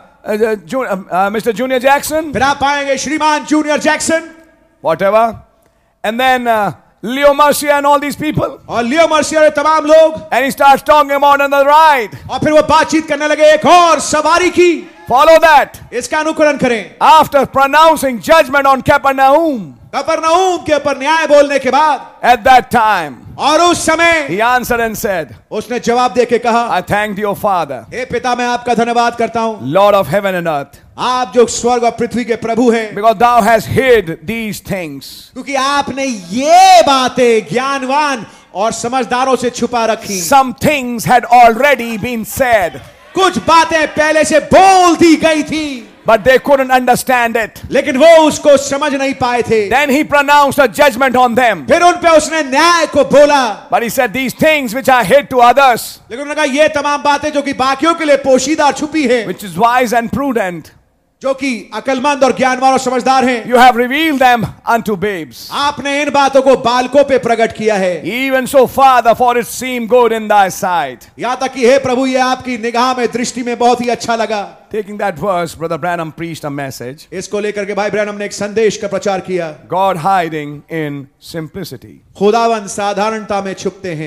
Mr. Junior Jackson. फिर आप पाएंगे श्रीमान junior Jackson. Whatever. And then Leo Mercier and all these people. और लियो मर्सियर तमाम लोग। And he starts talking about another ride. और फिर वो बातचीत करने लगे एक और सवारी की। Follow that. इसका अनुकरण करें। After pronouncing judgment on Capernaum, कफरनहूम के ऊपर न्याय बोलने के बाद, at that time, और उस समय he answered and said, उसने जवाब देके कहा, I thank thee, O Father, हे पिता मैं आपका धन्यवाद करता हूं, Lord of heaven and earth, आप जो स्वर्ग और पृथ्वी के प्रभु हैं, because thou hast hid these things. क्योंकि आपने ये बातें ज्ञानवान और समझदारों से छुपा रखी। Some things had already been said, कुछ बातें पहले से बोल दी गई थी, but they couldn't understand it. लेकिन वो उसको समझ नहीं पाए थे। Then he pronounced a judgment on them. फिर उन पे उसने न्याय को बोला, But he said, these things which are hid to others, लेकिन उन्होंने कहा ये तमाम बातें जो कि बाकियों के लिए पोशीदा और छुपी है, which is wise and prudent, जो कि अकलमंद और ज्ञानवान और समझदार हैं, you have revealed them unto babes. आपने इन बातों को बालकों पे प्रकट किया है। Even so, Father, for it seemed good in thy sight. यहाँ तक कि हे प्रभु ये आपकी निगाह में दृष्टि में बहुत ही अच्छा लगा। Taking that verse, Brother Branham preached a message. इसको लेकर के भाई ब्रैनम ने एक संदेश का प्रचार किया। God hiding in simplicity. खुदावंद साधारणता में छुपते हैं।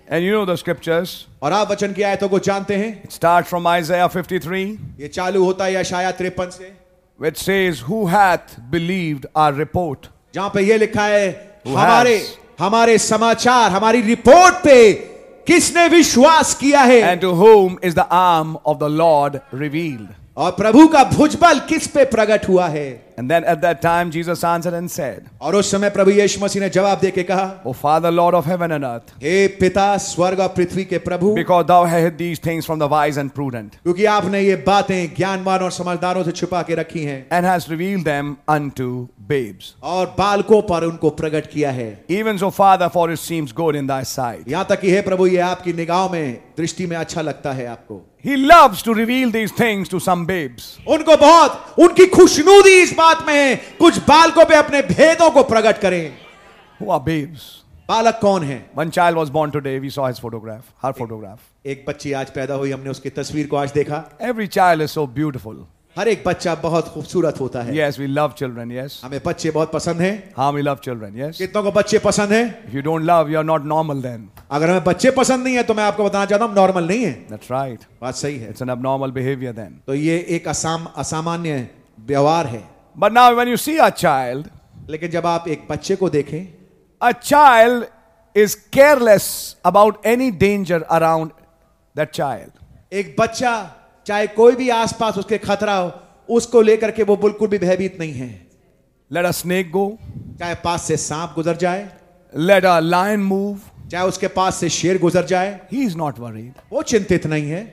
And you know the scriptures. और आप वचन की आयतों को जानते हैं। It starts from Isaiah 53, ये चालू होता है यशायाह 53 से, which says, "Who hath believed our report?" जहां पे ये लिखा है Who हमारे समाचार, हमारी रिपोर्ट पे किसने विश्वास किया है, And to whom is the arm of the Lord revealed? और प्रभु का भुजबल किस पे प्रकट हुआ है। And then at that time Jesus answered and said, और उस समय प्रभु यीशु मसीह ने जवाब देके कहा, "O Father, Lord of heaven and earth, हे पिता स्वर्ग और पृथ्वी के प्रभु, because thou hast hid these things from the wise and prudent, क्योंकि आपने ये बातें ज्ञानवान और समझदारों से छुपा के रखी हैं, and hast revealed them unto babes. और बालकों पर उनको प्रकट किया है। Even so, Father, for it seems good in thy sight." यहां तक कि हे प्रभु ये आपकी निगाहों में, दृष्टि में अच्छा लगता है आपको। He loves to reveal these things to some babes. उनको बहुत उनकी खुशनुदी इस बात में है कुछ बालकों पे अपने भेदों को प्रकट करें। Who are babes? बालक कौन है? One child was born today. We saw his photograph, her photograph. एक बच्ची आज पैदा हुई, हमने उसकी तस्वीर को आज देखा। Every child is so beautiful. हर एक बच्चा बहुत खूबसूरत होता है। Yes, we love children. Yes. हमें बच्चे बहुत पसंद हैं। How we love children. Yes. कितनों को बच्चे पसंद हैं? If you don't love, you are not normal then. अगर हमें बच्चे पसंद नहीं है तो मैं आपको बताना चाहता हूं नॉर्मल नहीं है। That's right. बात सही है। It's an abnormal behavior then. तो ये एक असामान्य व्यवहार है। But now when you see a child, लेकिन जब आप एक बच्चे को देखें, a child is careless about any danger around that child. एक बच्चा चाहे कोई भी आसपास उसके खतरा हो, उसको लेकर के वो बिल्कुल भी भयभीत नहीं है। Let a snake go. चाहे पास से सांप गुजर जाए, Let a lion move. चाहे उसके पास से शेर गुजर जाए, He is not worried. वो चिंतित नहीं है।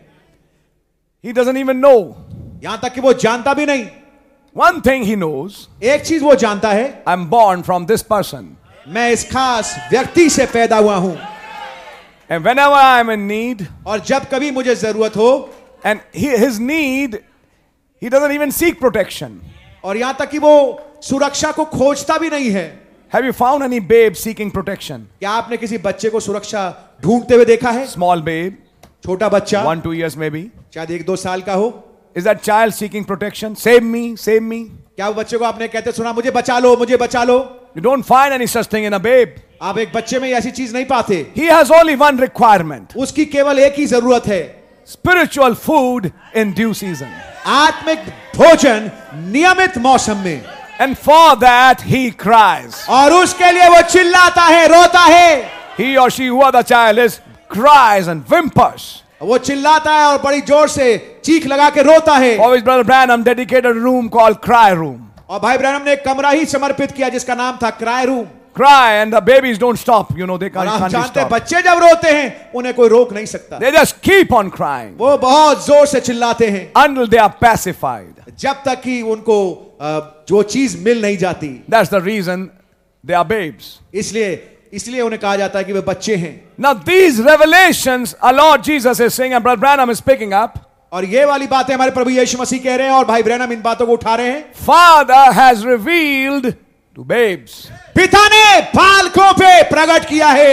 He doesn't even know. यहां तक कि वो जानता भी नहीं। One thing he knows, एक चीज वो जानता है, I'm born from this person. मैं इस खास व्यक्ति से पैदा हुआ हूं, And whenever I'm in need, और जब कभी मुझे जरूरत हो, and his need, he doesn't even seek protection. और यहां तक कि वो सुरक्षा को खोजता भी नहीं है। Have you found any babe seeking protection? क्या आपने किसी बच्चे को सुरक्षा ढूंढते हुए देखा है? Small babe, छोटा बच्चा, 1-2 years maybe. शायद 1-2 साल का हो, Is that child seeking protection? Save me, save me. क्या वो बच्चे को आपने कहते सुना, मुझे बचा लो, मुझे बचा लो? You don't find any such thing in a babe. आप एक बच्चे में ऐसी चीज नहीं पाते। He has only one requirement. उसकी केवल एक ही जरूरत है, Spiritual food in due season. आत्मिक भोजन नियमित मौसम में, And for that he cries. और उसके लिए वो चिल्लाता है, रोता है। He or she, whoever the child is, cries and whimpers. वो चिल्लाता है और बड़ी जोर से चीख लगा के रोता है। For which Brother Branham dedicated a room called Cry Room. और भाई ब्रैनम ने एक कमरा ही समर्पित किया जिसका नाम था cry room. Cry and the babies don't stop. You know, they और आप can't be जानते हैं stopped. बच्चे जब रोते हैं उन्हें कोई रोक नहीं सकता, They just keep on crying वो बहुत जोर से चिल्लाते हैं until they are pacified. जब तक कि उनको जो चीज मिल नहीं जाती। That's the reason they are babes. इसलिए उन्हें कहा जाता है कि वे बच्चे हैं। Now these revelations our Lord Jesus is saying and Brother Branham is picking up. और ये वाली बातें हमारे प्रभु यीशु मसीह कह रहे हैं और भाई ब्रैनम इन बातों को उठा रहे हैं। Father has revealed to babes. पिता ने बालकों पे प्रकट किया है।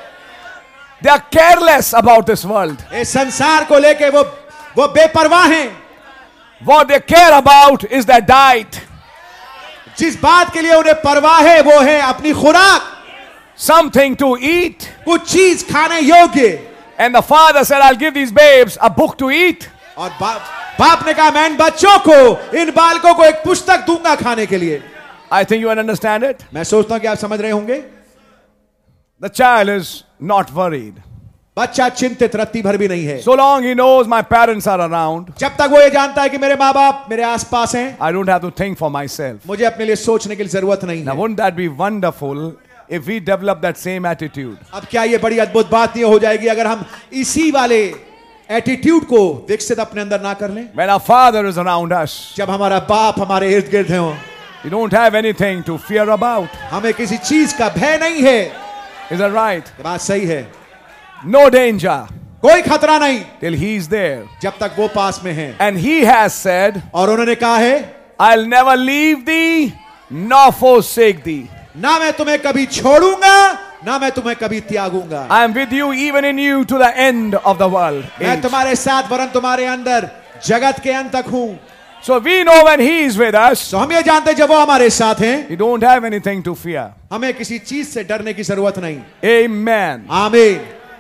They are careless about this world. इस संसार को लेके वो बेपरवाह हैं। What they care about is their diet. जिस बात के लिए उन्हें परवाह है वो है अपनी खुराक, Something to eat. कुछ चीज खाने योग्य। And the father said, I'll give these babes a book to eat. और बाप ने कहा मैं इन बच्चों को, इन बालकों को एक पुस्तक दूंगा खाने के लिए। I think you understand it. मैं सोचता हूं कि आप समझ रहे होंगे। The child is not worried. बच्चा चिंतित रत्ती भर भी नहीं है। So long he knows my parents are around, जब तक वो ये जानता है कि मेरे माँ बाप मेरे आसपास हैं, I don't have to think for myself. मुझे अपने लिए सोचने की जरूरत नहीं Now है। wouldn't that be wonderful if we develop that same attitude? अब क्या ये बड़ी अद्भुत बात नहीं हो जाएगी अगर हम इसी वाले एटीट्यूड को विकसित अपने अंदर ना कर लें? When our father is around us, जब हमारा बाप हमारे इर्द गिर्द है, we don't have anything to fear about. हमें किसी चीज का भय नहीं है। Is that right? बात सही है। No danger कोई खतरा नहीं till he's there. जब तक वो पास में है। And he has said, और उन्होंने कहा है, I'll never leave thee nor forsake thee. ना मैं तुम्हें कभी छोड़ूंगा ना मैं तुम्हें कभी त्यागूंगा। I am with you even in you to the end of the world. मैं तुम्हारे साथ वरन तुम्हारे अंदर जगत के अंत तक हूं। So we know when he is with us, तो हम ये जानते हैं जब वो हमारे साथ हैं, we don't have anything to fear. हमें किसी चीज से डरने की जरूरत नहीं। Amen. आमीन।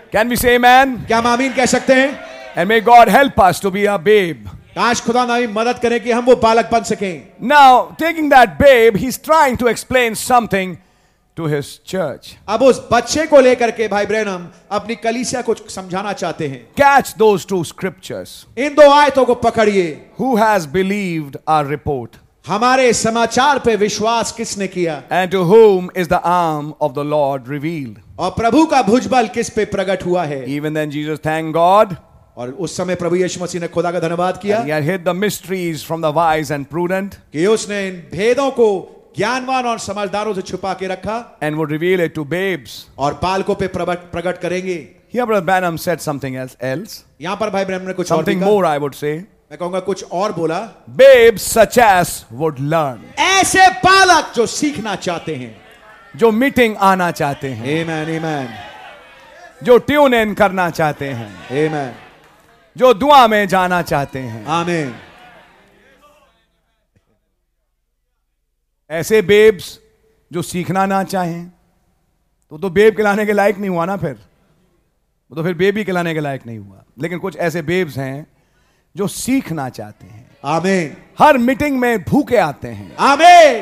Can we say amen? क्या हम आमीन कह सकते हैं? And may God help us to be a babe. काश खुदा हमारी मदद करे कि हम वो बालक बन सकें. Now, taking that babe, he's trying to explain something to his church. अब उस बच्चे को लेकर के भाई ब्रैनम अपनी कलीसिया को समझाना चाहते हैं. Catch those two scriptures. इन दो आयतों को पकड़िए. Who has believed our report? हमारे समाचार पे विश्वास किसने किया? And to whom is the arm of the Lord revealed? और प्रभु का भुजबल किस पे प्रकट हुआ है? Even then Jesus thanked God. और उस समय प्रभु यीशु मसीह ने खुदा का धन्यवाद किया. And he had hid the mysteries from the wise and prudent. कि उसने इन भेदों को ज्ञानवान और समझदारों से छुपा के रखा. And would reveal it to babes. और बालकों पे प्रकट करेंगे. Here Brother Branham said something else. यहाँ पर भाई ब्रैनम ने कुछ और Something कहा. more I would say. मैं कहूंगा कुछ और बोला. Babes such as would learn. ऐसे बालक जो सीखना चाहते हैं. जो मीटिंग आना चाहते हैं. आमेन आमेन. जो ट्यून इन करना चाहते हैं. आमेन. जो दुआ में जाना चाहते हैं. आमेन. ऐसे बेब्स जो सीखना ना चाहें तो बेब कहलाने के लायक नहीं हुआ ना. फिर वो तो फिर बेबी कहलाने के लायक नहीं हुआ. लेकिन कुछ ऐसे बेब्स हैं जो सीखना चाहते हैं. आमेन. हर मीटिंग में भूखे आते हैं. आमेन.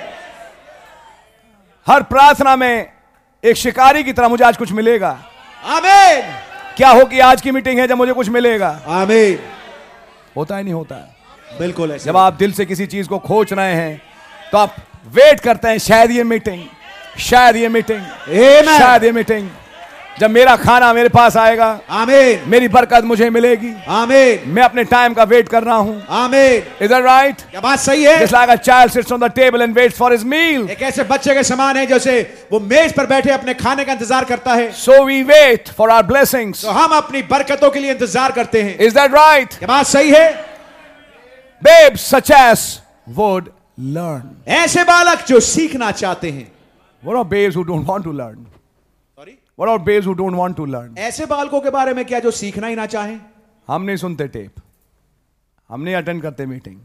हर प्रार्थना में एक शिकारी की तरह मुझे आज कुछ मिलेगा. आमेन. क्या हो कि आज की मीटिंग है जब मुझे कुछ मिलेगा. आमेन. होता ही नहीं होता. बिल्कुल ऐसे. जब आप दिल से किसी चीज को खोज रहे हैं तो आप वेट करते हैं शायद ये मीटिंग, शायद ये मीटिंग, शायद ये मीटिंग. जब मेरा खाना मेरे पास आएगा. आमीन. मेरी बरकत मुझे मिलेगी. आमीन. मैं अपने टाइम का वेट कर रहा हूं. आमीन. Is that right? क्या बात सही है? Just like a child sits on the table and waits for his meal. एक ऐसे बच्चे के समान है जैसे वो मेज पर बैठे अपने खाने का इंतजार करता है. So we wait for our blessings. तो हम अपनी बरकतों के लिए इंतजार करते हैं. Is that right? क्या बात सही है? Babes such as would learn. ऐसे बालक जो सीखना चाहते हैं. What are babes who don't want to learn? What are babes who don't want to learn? ऐसे बालकों के बारे में क्या जो सीखना ही ना चाहें? हम नहीं सुनते टेप, हम नहीं अटेंड करते मीटिंग,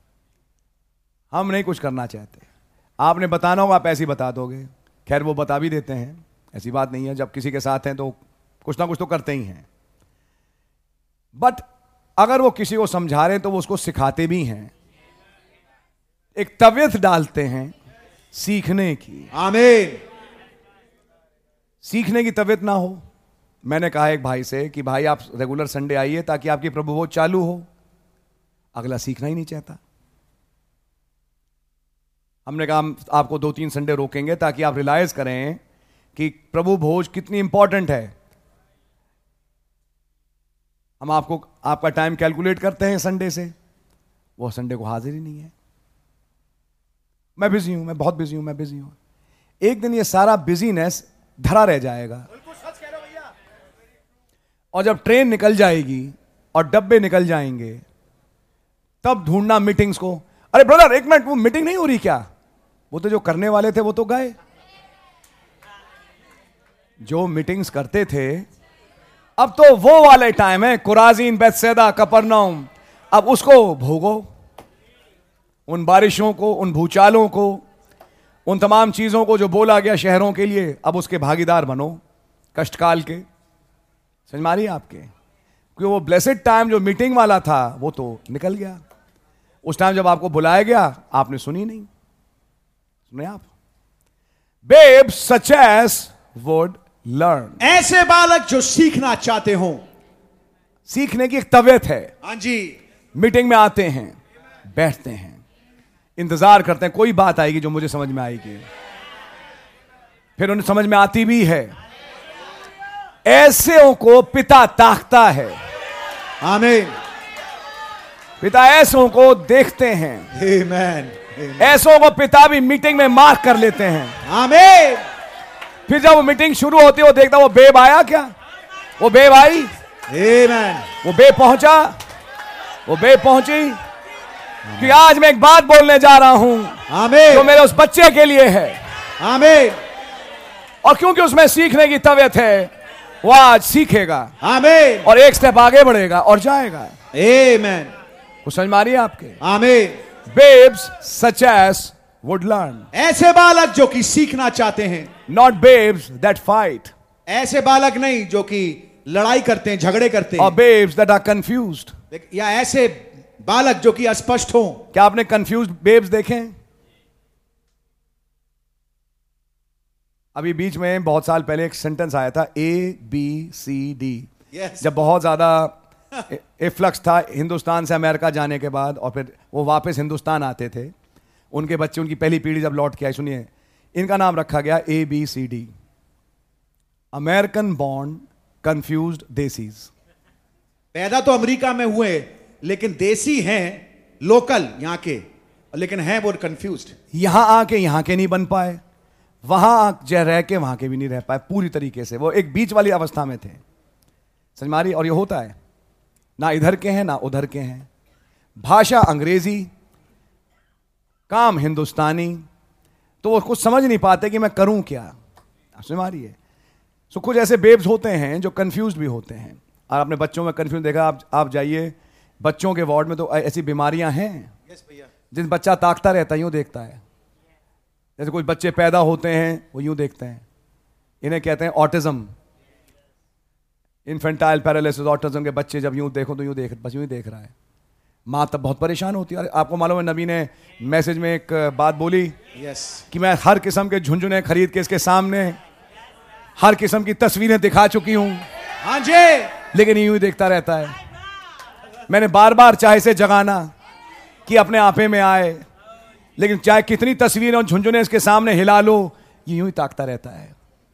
हम नहीं कुछ करना चाहते. आपने बताना होगा आप ऐसे ही बता दोगे. खैर वो बता भी देते हैं, ऐसी बात नहीं है. जब किसी के साथ हैं तो कुछ ना कुछ तो करते ही हैं. बट अगर वो किसी को समझा रहे तो वो उसको सिखाते भी हैं. एक तबीयत डालते हैं सीखने की. आमीन. सीखने की तबीयत ना हो. मैंने कहा एक भाई से कि भाई आप रेगुलर संडे आइए ताकि आपकी प्रभु भोज चालू हो. अगला सीखना ही नहीं चाहता. हमने कहा हम आपको 2-3 संडे रोकेंगे ताकि आप रियलाइज करें कि प्रभु भोज कितनी इंपॉर्टेंट है. हम आपको आपका टाइम कैलकुलेट करते हैं संडे से, वो संडे को हाजिर ही नहीं है. मैं बिजी हूं, मैं बहुत बिजी हूं, मैं बिजी हूं. एक दिन ये सारा बिजीनेस धरा रह जाएगा. और जब ट्रेन निकल जाएगी और डब्बे निकल जाएंगे तब ढूंढना मीटिंग्स को. अरे ब्रदर एक मिनट, वो मीटिंग नहीं हो रही क्या? वो तो जो करने वाले थे वो तो गए. जो मीटिंग्स करते थे अब तो वो वाले टाइम है. कुराजीन, बेतसैदा, कफरनहूम. अब उसको भोगो. उन बारिशों को, उन भूचालों को, उन तमाम चीजों को जो बोला गया शहरों के लिए, अब उसके भागीदार बनो कष्टकाल के. समझ मारिए आपके. क्योंकि वो ब्लेसेड टाइम जो मीटिंग वाला था वो तो निकल गया. उस टाइम जब आपको बुलाया गया आपने सुनी नहीं. सुने आप? Babes such as would learn. ऐसे बालक जो सीखना चाहते हो. सीखने की एक तबीयत है. हाँ जी. मीटिंग में आते हैं, बैठते हैं, इंतजार करते हैं कोई बात आएगी जो मुझे समझ में आएगी. फिर उन्हें समझ में आती भी है. ऐसेों को पिता ताकता है. आमीन. पिता ऐसों को देखते हैं. आमीन. ऐसों को पिता भी मीटिंग में मार्क कर लेते हैं. आमीन. फिर जब वो मीटिंग शुरू होती है वो देखता वो बेब आया क्या, वो बेब आई. आमीन. वो बेब पहुंचा, वो बेब पहुंची. कि आज मैं एक बात बोलने जा रहा हूं. आमीन. जो मेरे उस बच्चे के लिए है. आमीन. और क्योंकि उसमें सीखने की तबीयत है वो आज सीखेगा. आमीन. और एक स्टेप आगे बढ़ेगा और जाएगा. आमीन. कुछ समझ मारिए आपके. आमीन. Babes such as would learn. ऐसे बालक जो कि सीखना चाहते हैं. Not babes that fight. ऐसे बालक नहीं जो कि लड़ाई करते हैं, झगड़े करते or हैं, babes that are confused. या ऐसे बालक जो कि अस्पष्ट हो। क्या आपने confused babes देखे हैं? अभी बीच में बहुत साल पहले एक सेंटेंस आया था ABCD। Yes. जब बहुत ज्यादा इफ्लक्स था हिंदुस्तान से अमेरिका जाने के बाद, और फिर वो वापस हिंदुस्तान आते थे, उनके बच्चे, उनकी पहली पीढ़ी जब लौट के आई, सुनिए इनका नाम रखा गया ABCD, American born confused desis. पैदा तो अमेरिका में हुए लेकिन देसी हैं, लोकल यहाँ के, लेकिन हैं वो कंफ्यूज्ड। यहां आके यहां के नहीं बन पाए, वहां रह के वहां के भी नहीं रह पाए पूरी तरीके से, वो एक बीच वाली अवस्था में थे। समझ मारी? और ये होता है, ना इधर के हैं ना उधर के हैं, भाषा अंग्रेजी, काम हिंदुस्तानी, तो वो कुछ समझ नहीं पाते कि मैं करूं क्या। समझ मारी है? सो कुछ ऐसे बेब्स होते हैं जो कंफ्यूज भी होते हैं। और आपने बच्चों में कंफ्यूज देखा, आप जाइए बच्चों के वार्ड में तो ऐसी बीमारियां हैं। यस भैया। जिन बच्चा ताकता रहता है यूं देखता है, जैसे कुछ बच्चे पैदा होते हैं वो यूं देखते हैं, इन्हें कहते हैं ऑटिज्म, इन्फेंटाइल पैरालिसिस। ऑटिज्म के बच्चे जब यूं देखो तो यूं देख, बस यूं ही देख रहा है, माँ तब बहुत परेशान होती है। आपको मालूम है नबी ने मैसेज में एक बात बोली, यस, कि मैं हर किस्म के झुंझुने खरीद के इसके सामने हर किस्म की तस्वीरें दिखा चुकी हूं, हाँ जी, लेकिन यूं ही देखता रहता है। मैंने बार बार चाहे से जगाना कि अपने आपे में आए, लेकिन चाहे कितनी तस्वीरें और झुंझुने इसके सामने हिला लो, ये यूं ही ताकता रहता है।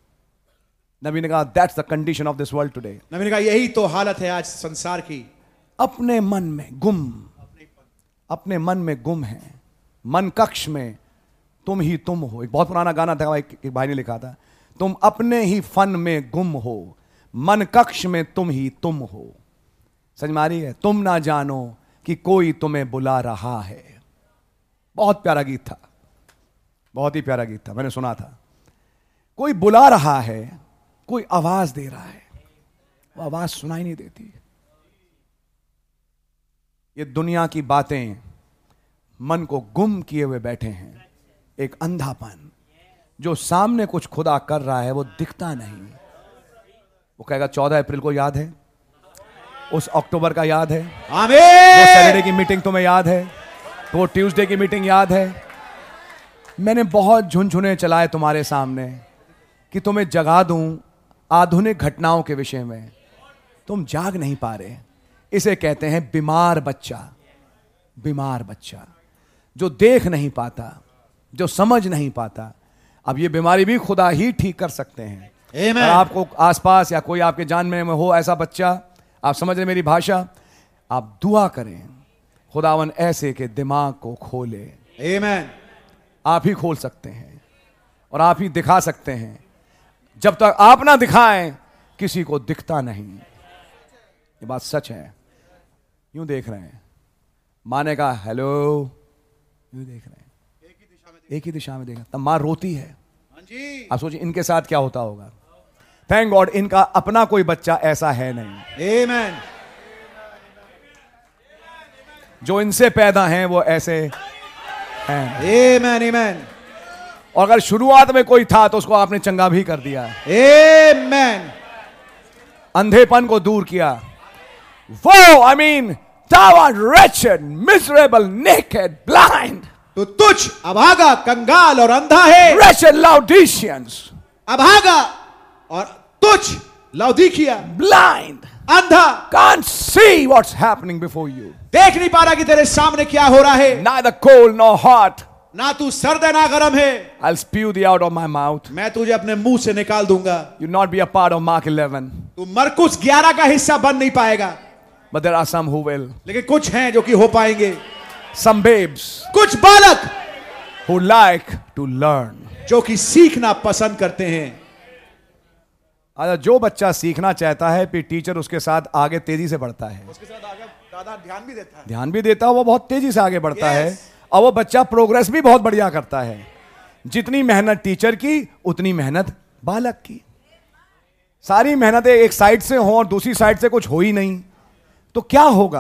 नबी ने कहा that's the condition of this world today. नबी ने कहा यही तो हालत है आज संसार की। अपने मन में गुम, अपने मन में गुम है, मन कक्ष में तुम ही तुम हो। एक बहुत पुराना गाना था, एक भाई ने लिखा था, तुम अपने ही फन में गुम हो, मन कक्ष में तुम ही तुम हो। समझ मारी है? तुम ना जानो कि कोई तुम्हें बुला रहा है। बहुत प्यारा गीत था, बहुत ही प्यारा गीत था, मैंने सुना था। कोई बुला रहा है, कोई आवाज दे रहा है, वो आवाज सुनाई नहीं देती। ये दुनिया की बातें मन को गुम किए हुए बैठे हैं। एक अंधापन, जो सामने कुछ खुदा कर रहा है वो दिखता नहीं। वो कहेगा 14 अप्रैल को याद है, उस अक्टूबर का याद है, आमीन, वो सैटरडे की मीटिंग तुम्हें याद है, वो ट्यूसडे की मीटिंग याद है। मैंने बहुत झुनझुने चलाए तुम्हारे सामने कि तुम्हें जगा दूं आधुनिक घटनाओं के विषय में, तुम जाग नहीं पा रहे। इसे कहते हैं बीमार बच्चा। बीमार बच्चा जो देख नहीं पाता, जो समझ नहीं पाता। अब ये बीमारी भी खुदा ही ठीक कर सकते हैं। आमीन। और आपको आसपास या कोई आपके जानने में हो ऐसा बच्चा, आप समझ रहे मेरी भाषा, आप दुआ करें खुदावन ऐसे के दिमाग को खोले। आमीन। आप ही खोल सकते हैं और आप ही दिखा सकते हैं। जब तक आप ना दिखाएं किसी को दिखता नहीं। ये बात सच है। यूं देख रहे हैं, माने का हेलो, यूं देख रहे हैं, एक ही दिशा में देख रहे हैं, तब मां रोती है। हाँ जी। आप सोचिए इनके साथ क्या होता होगा। थैंक गॉड इनका अपना कोई बच्चा ऐसा है नहीं। आमीन। जो इनसे पैदा हैं वो ऐसे हैं। आमीन। आमीन। और अगर शुरुआत में कोई था तो उसको आपने चंगा भी कर दिया, आमीन। अंधेपन को दूर किया। वो I mean thou art wretched, miserable, naked, blind. तो तुझ अभागा, कंगाल और अंधा है। Wretched Laodiceans, अभागा और तुझ लाउदीकिया, blind, अंधा, can't see what's happening before you. देख नहीं पा रहा कि तेरे सामने क्या हो रहा है। Neither cold nor hot. ना तू सर्द है ना गर्म है। I'll spew thee out of my mouth. मैं तुझे अपने मुंह से निकाल दूंगा। You'll not be a part of Mark 11. तू मरकुस 11 का हिस्सा बन नहीं पाएगा। But there are some who will. लेकिन कुछ हैं जो कि हो पाएंगे। Some babes कुछ बालक who like to learn. जो कि सीखना पसंद करते हैं। अच्छा, जो बच्चा सीखना चाहता है फिर टीचर उसके साथ आगे तेजी से बढ़ता है, उसके साथ आगे ज्यादा ध्यान भी देता है। ध्यान भी देता है, वो बहुत तेजी से आगे बढ़ता Yes. है और वो बच्चा प्रोग्रेस भी बहुत बढ़िया करता है। जितनी मेहनत टीचर की उतनी मेहनत बालक की। सारी मेहनतें एक साइड से हो और दूसरी साइड से कुछ हो ही नहीं तो क्या होगा।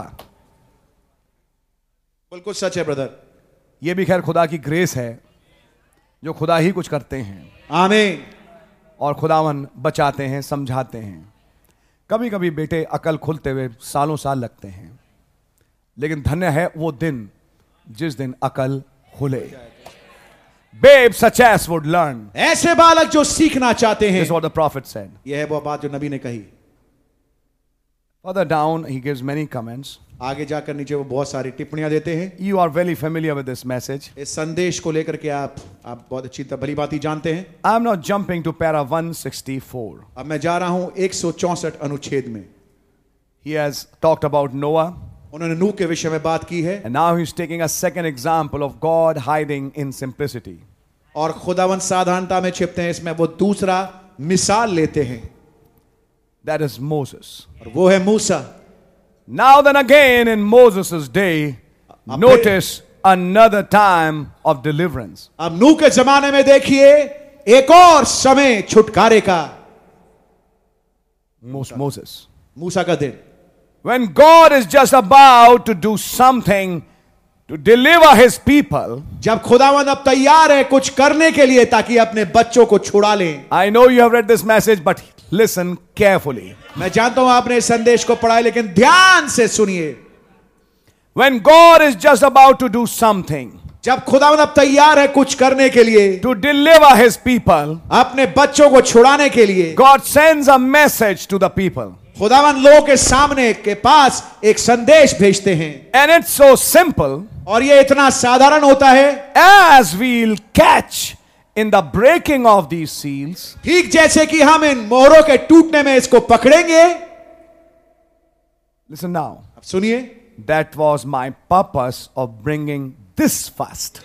बिल्कुल सच है ब्रदर। ये भी खैर खुदा की ग्रेस है, जो खुदा ही कुछ करते हैं आमीन। और खुदावन बचाते हैं, समझाते हैं। कभी कभी बेटे अकल खुलते हुए सालों साल लगते हैं, लेकिन धन्य है वो दिन जिस दिन अकल खुले। Babes such as would learn. ऐसे बालक जो सीखना चाहते हैं। This is what the prophet said. यह है वो बात जो नबी ने कही। Further down, he gives many comments. आगे जाकर नीचे वो बहुत सारी टिप्पणियां देते हैं। You are very familiar with this message. इस संदेश को लेकर के आप बहुत अच्छी तरह भली बात जानते हैं। I'm not jumping to para 164. अब मैं जा रहा हूं 164 अनुच्छेद में। He has talked about Noah. उन्होंने नूह के विषय में बात की है। And now he's taking a second example of God hiding in simplicity. और खुदावंद साधारणता में छिपते हैं, इसमें वो दूसरा मिसाल लेते हैं। That is Moses. और वो है मूसा। Now then again in Moses' day, notice another time of deliverance. अब नूह के जमाने में देखिए एक और समय छुटकारे का। Moses. मूसा का दिन। When God is just about to do something to deliver his people, जब खुदावंद अब तैयार है कुछ करने के लिए ताकि अपने बच्चों को छुड़ा लें। I know you have read this message, but listen carefully. मैं जानता हूं आपने इस संदेश को पढ़ा है, लेकिन ध्यान से सुनिए। When God is just about to do something जब खुदावंद अब तैयार है कुछ करने के लिए, to deliver his people, अपने बच्चों को छुड़ाने के लिए, God sends a message to the people. खुदावंद लोगों के सामने के पास एक संदेश भेजते हैं। And it's so simple, और ये इतना साधारण होता है, as we'll catch in the breaking of these seals. ठीक जैसे कि हम इन मोहरों के टूटने में इसको पकड़ेंगे। Listen now. अब सुनिए, That was my purpose of bringing this first.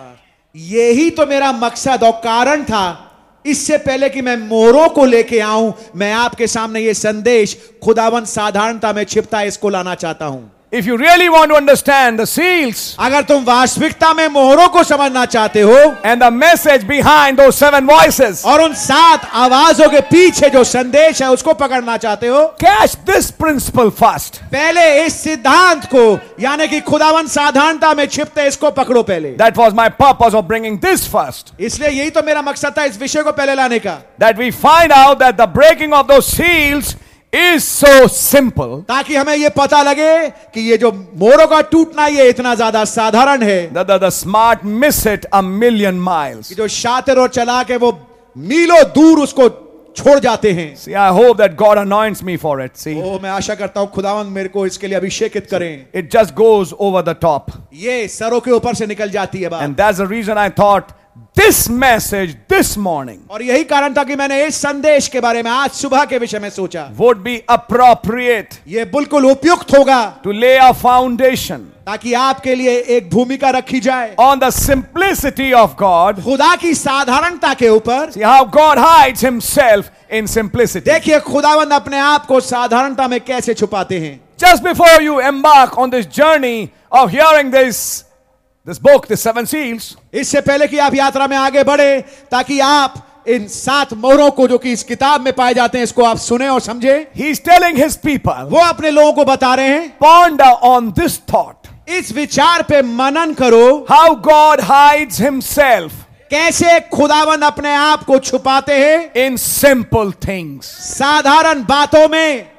यही तो मेरा मकसद और कारण था, इससे पहले कि मैं मोहरों को लेके आऊं, मैं आपके सामने ये संदेश खुदावंद साधारणता में छिपता है इसको लाना चाहता हूं। If you really want to understand the seals अगर तुम वास्तविकता में मोहरों को समझना चाहते हो and the message behind those 7 voices, और उन 7 आवाजों के पीछे जो संदेश है उसको पकड़ना चाहते हो, catch this principle first. पहले इस सिद्धांत को, यानी कि खुदावंद साधारणता में छिपते इसको पकड़ो पहले। That was my purpose of bringing this first. इसलिए यही तो मेरा मकसद था इस विषय को पहले लाने का, That we find out that the breaking of those seals is so simple. ताकि हमें ये पता लगे कि ये जो मोहरों का टूटना ये इतना ज्यादा साधारण है That the smart miss it a million miles. कि जो शातिर और चालाक है वो मीलों दूर उसको छोड़ जाते हैं। See, I hope that God anoints me for it. See, ओ मैं आशा करता हूं खुदावंद मेरे को इसके लिए अभिषेकित करें। it just goes over the top. ये सरों के ऊपर से निकल जाती है बात। And that's the reason I thought this message this morning और यही कारण था कि मैंने इस संदेश के बारे में आज सुबह के विषय में सोचा, would be appropriate ये बिल्कुल उपयुक्त होगा to lay a foundation ताकि आपके लिए एक भूमिका रखी जाए on the simplicity of God. खुदा की साधारणता के ऊपर। See how God hides himself in simplicity. देखिए खुदावंद अपने आप को साधारणता में कैसे छुपाते हैं। Just before you embark on this journey of hearing this book, the 7 seals, इससे पहले कि आप यात्रा में आगे बढ़े ताकि आप इन 7 मोहरों को जो कि इस किताब में पाए जाते हैं इसको आप सुने और समझे, he's telling his people, वो अपने लोगों को बता रहे हैं, ponder on this thought, इस विचार पे मनन करो, how God hides himself कैसे खुदावंद अपने आप को छुपाते हैं in simple things. साधारण बातों में।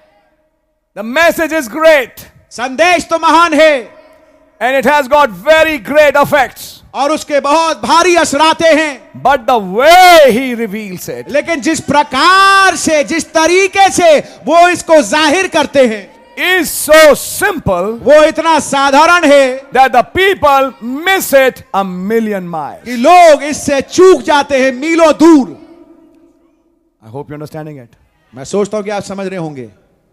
The message is great संदेश तो महान है and it has got very great effects, और उसके बहुत भारी असर आते हैं, but the way he reveals it लेकिन जिस प्रकार से, जिस तरीके से वो इसको जाहिर करते हैं is so simple वो इतना साधारण है that the people miss it a million miles. कि लोग इससे चूक जाते हैं मीलों दूर। I hope you're understanding it. मैं सोचता हूं कि आप समझ रहे होंगे।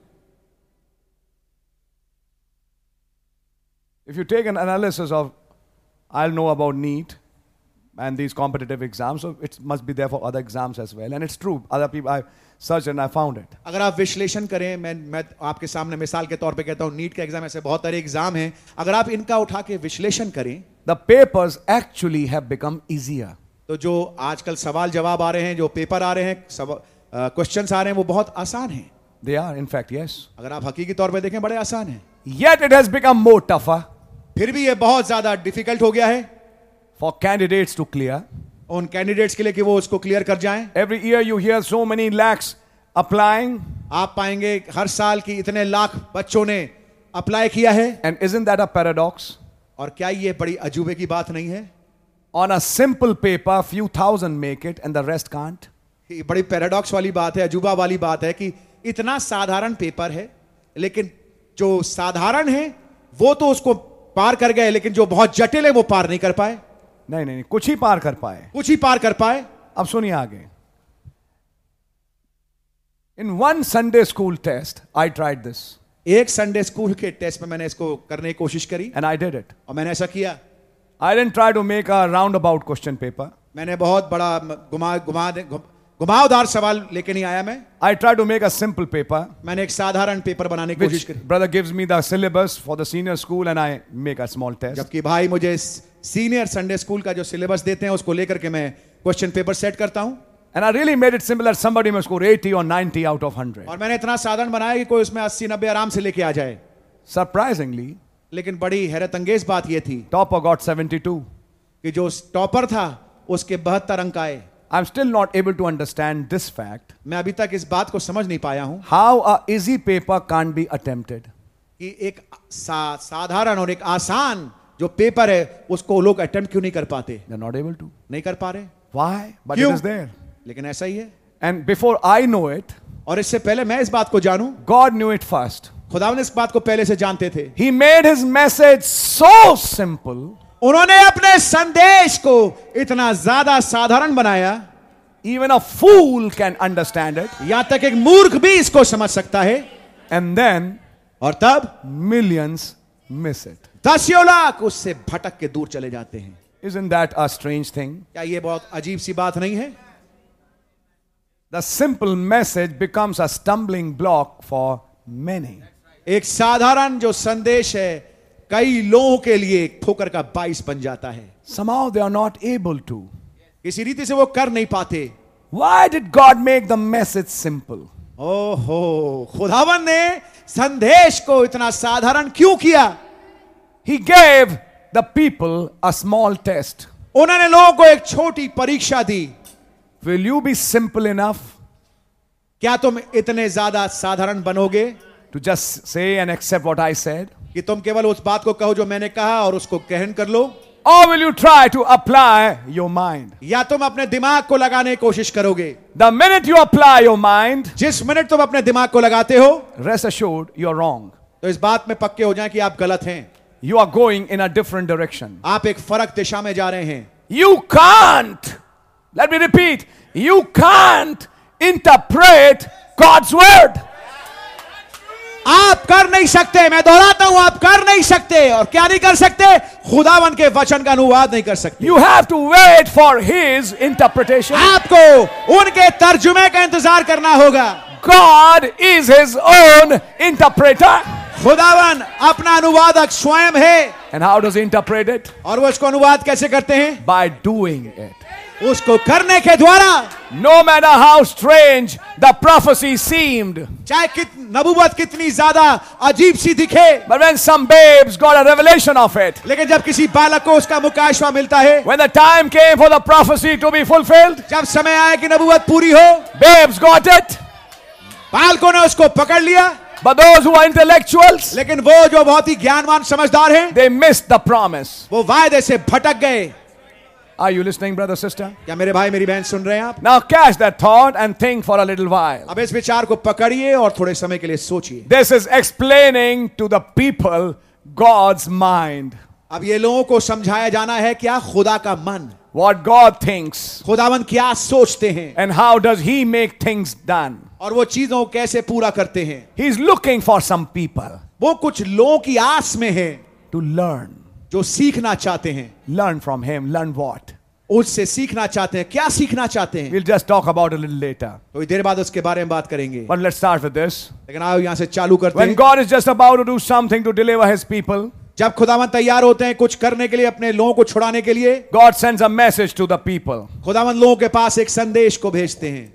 If you take an analysis of, I'll know about NEET and these competitive exams, so it must be there for other exams as well. And it's true. Other people, I searched and I found it. अगर आप विश्लेषण करें, मैं आपके सामने मिसाल के तौर पे कहता हूं, नीट का एग्जाम ऐसे बहुत सारे एग्जाम हैं, अगर आप इनका उठा के विश्लेषण करें, The papers actually have become easier. तो जो आजकल सवाल जवाब आ रहे हैं, जो पेपर आ रहे हैं, क्वेश्चंस आ रहे हैं, वो बहुत आसान हैं। They are, in fact, yes. अगर आप हकीकी तौर पे देखें बड़े आसान हैं, Yet it has become more tougher फिर भी ये बहुत ज्यादा डिफिकल्ट हो गया है for candidates to clear. उन कैंडिडेट्स के लिए कि वो उसको क्लियर कर जाएं। Every year you hear so many lakhs applying. आप पाएंगे हर साल की इतने लाख बच्चों ने अप्लाई किया है। And isn't that a paradox? और क्या ये बड़ी अजूबे की बात नहीं है? On a simple paper, few thousand make it and the rest can't. ये बड़ी पैराडॉक्स वाली बात है, अजूबा वाली बात है कि इतना साधारण पेपर है, लेकिन जो साधारण है वो तो उसको पार कर गए, लेकिन जो बहुत जटिल है वो पार नहीं कर पाए। नहीं नहीं नहीं, कुछ ही पार कर पाए। कुछ ही पार कर पाए। अब सुनिए आगे। In one Sunday school test, I tried this. एक संडे स्कूल के टेस्ट में मैंने इसको करने की कोशिश करी And I did it. और मैंने ऐसा किया। I didn't try to make a roundabout question paper. मैंने बहुत बड़ा घुमावदार सवाल लेके नहीं आया मैं। I tried to make a simple paper. मैंने एक साधारण पेपर बनाने की कोशिश Which करी। brother gives me the syllabus for the senior school and I make a small test. जबकि भाई मुझे सीनियर संडे स्कूल का जो सिलेबस देते हैं उसको लेकर के मैं क्वेश्चन पेपर सेट करता हूं। And I really made it simple that somebody must score 80 or 90 out of 100. और मैंने इतना साधारण बनाया कि कोई उसमें 80-90 आराम से लेके आ जाए। Surprisingly, लेकिन बड़ी हैरत अंगेज बात यह थी topper got 72. कि जो टॉपर था उसके 72 अंक आए। I'm still not able to understand this fact. मैं अभी तक इस बात को समझ नहीं पाया हूं How a easy paper can't be attempted. कि एक साधारण और एक आसान जो पेपर है उसको लोग अटेम्प्ट क्यों नहीं कर पाते। They're not able to. नहीं कर पा रहे। Why? But क्यों? it is there. लेकिन ऐसा ही है। And before I know it, और इससे पहले मैं इस बात को जानूं, God knew it first. खुदावंद इस बात को पहले से जानते थे। He made his message so simple. उन्होंने अपने संदेश को इतना ज्यादा साधारण बनाया, Even a fool can understand it. यहां तक एक मूर्ख भी इसको समझ सकता है। And then और तब millions miss it. दसियों लाख उससे भटक के दूर चले जाते हैं। Isn't that a strange thing? क्या ये बहुत अजीब सी बात नहीं है? The simple message becomes a stumbling block for many. एक साधारण जो संदेश है कई लोगों के लिए एक ठोकर का बाइस बन जाता है। Somehow they are not able to. इसी रीति से वो कर नहीं पाते। Why did God make the message simple? ओहो, खुदावन ने संदेश को इतना साधारण क्यों किया? He gave the people a small test. उन्होंने लोगों को एक छोटी परीक्षा दी। Will you be simple enough क्या तुम इतने ज्यादा साधारण बनोगे to just say and accept what I said? कि तुम केवल उस बात को कहो जो मैंने कहा और उसको ग्रहण कर लो? Or will you try to apply your mind? या तुम अपने दिमाग को लगाने की कोशिश करोगे? The minute you apply your mind, जिस मिनट तुम अपने दिमाग को लगाते हो, rest assured you are wrong. तो इस बात में पक्के हो जाएं कि आप गलत हैं। You are going in a different direction. आप एक फर्क दिशा में जा रहे हैं। You can't, let me repeat, you can't interpret God's word. आप कर नहीं सकते, मैं दोहराता हूं, आप कर नहीं सकते। और क्या नहीं कर सकते? खुदावन के वचन का अनुवाद नहीं कर सकते। You have to wait for his interpretation. आपको उनके तर्जुमे का इंतजार करना होगा। God is his own interpreter. खुदावन अपना अनुवादक स्वयं है। And how does he interpret it? और वो उसको अनुवाद कैसे करते हैं? By doing it. उसको करने के द्वारा। No matter how strange the prophecy seemed, चाहे नबूवत कितनी ज्यादा अजीब सी दिखे, but when some babes got a revelation of it, लेकिन जब किसी बालक को उसका मुकाशवा मिलता है, when the time came for the prophecy to be fulfilled, जब समय आया कि नबूवत पूरी हो, babes got it. बालकों ने उसको पकड़ लिया। But those who are intellectuals, लेकिन वो जो बहुत ही ज्ञानवान समझदार हैं, they missed the promise. वो वायदे से भटक गए। Are you listening, brother, sister? क्या मेरे भाई मेरी बहन सुन रहे हैं आप? Now catch that thought and think for a little while. अब इस विचार को पकड़िए और थोड़े समय के लिए सोचिए। This is explaining to the people God's mind. अब ये लोगों को समझाया जाना है क्या खुदा का मन, What God thinks. खुदावन क्या सोचते हैं And how does he make things done? और वो चीजों को कैसे पूरा करते हैं। He's looking for some people वो कुछ लोगों की आस में है to learn. जो सीखना चाहते हैं। Learn from him. Learn what? उससे सीखना चाहते हैं। क्या सीखना चाहते हैं? We'll just talk about it a little later. थोड़ी देर बाद उसके बारे में बात करेंगे। But let's start with this. लेकिन आओ यहां से चालू करते When हैं। God is just about to do something to deliver his people, जब खुदावन तैयार होते हैं कुछ करने के लिए, अपने लोगों को छुड़ाने के लिए, God sends a message to the people. खुदावन लोगों के पास एक संदेश को भेजते हैं।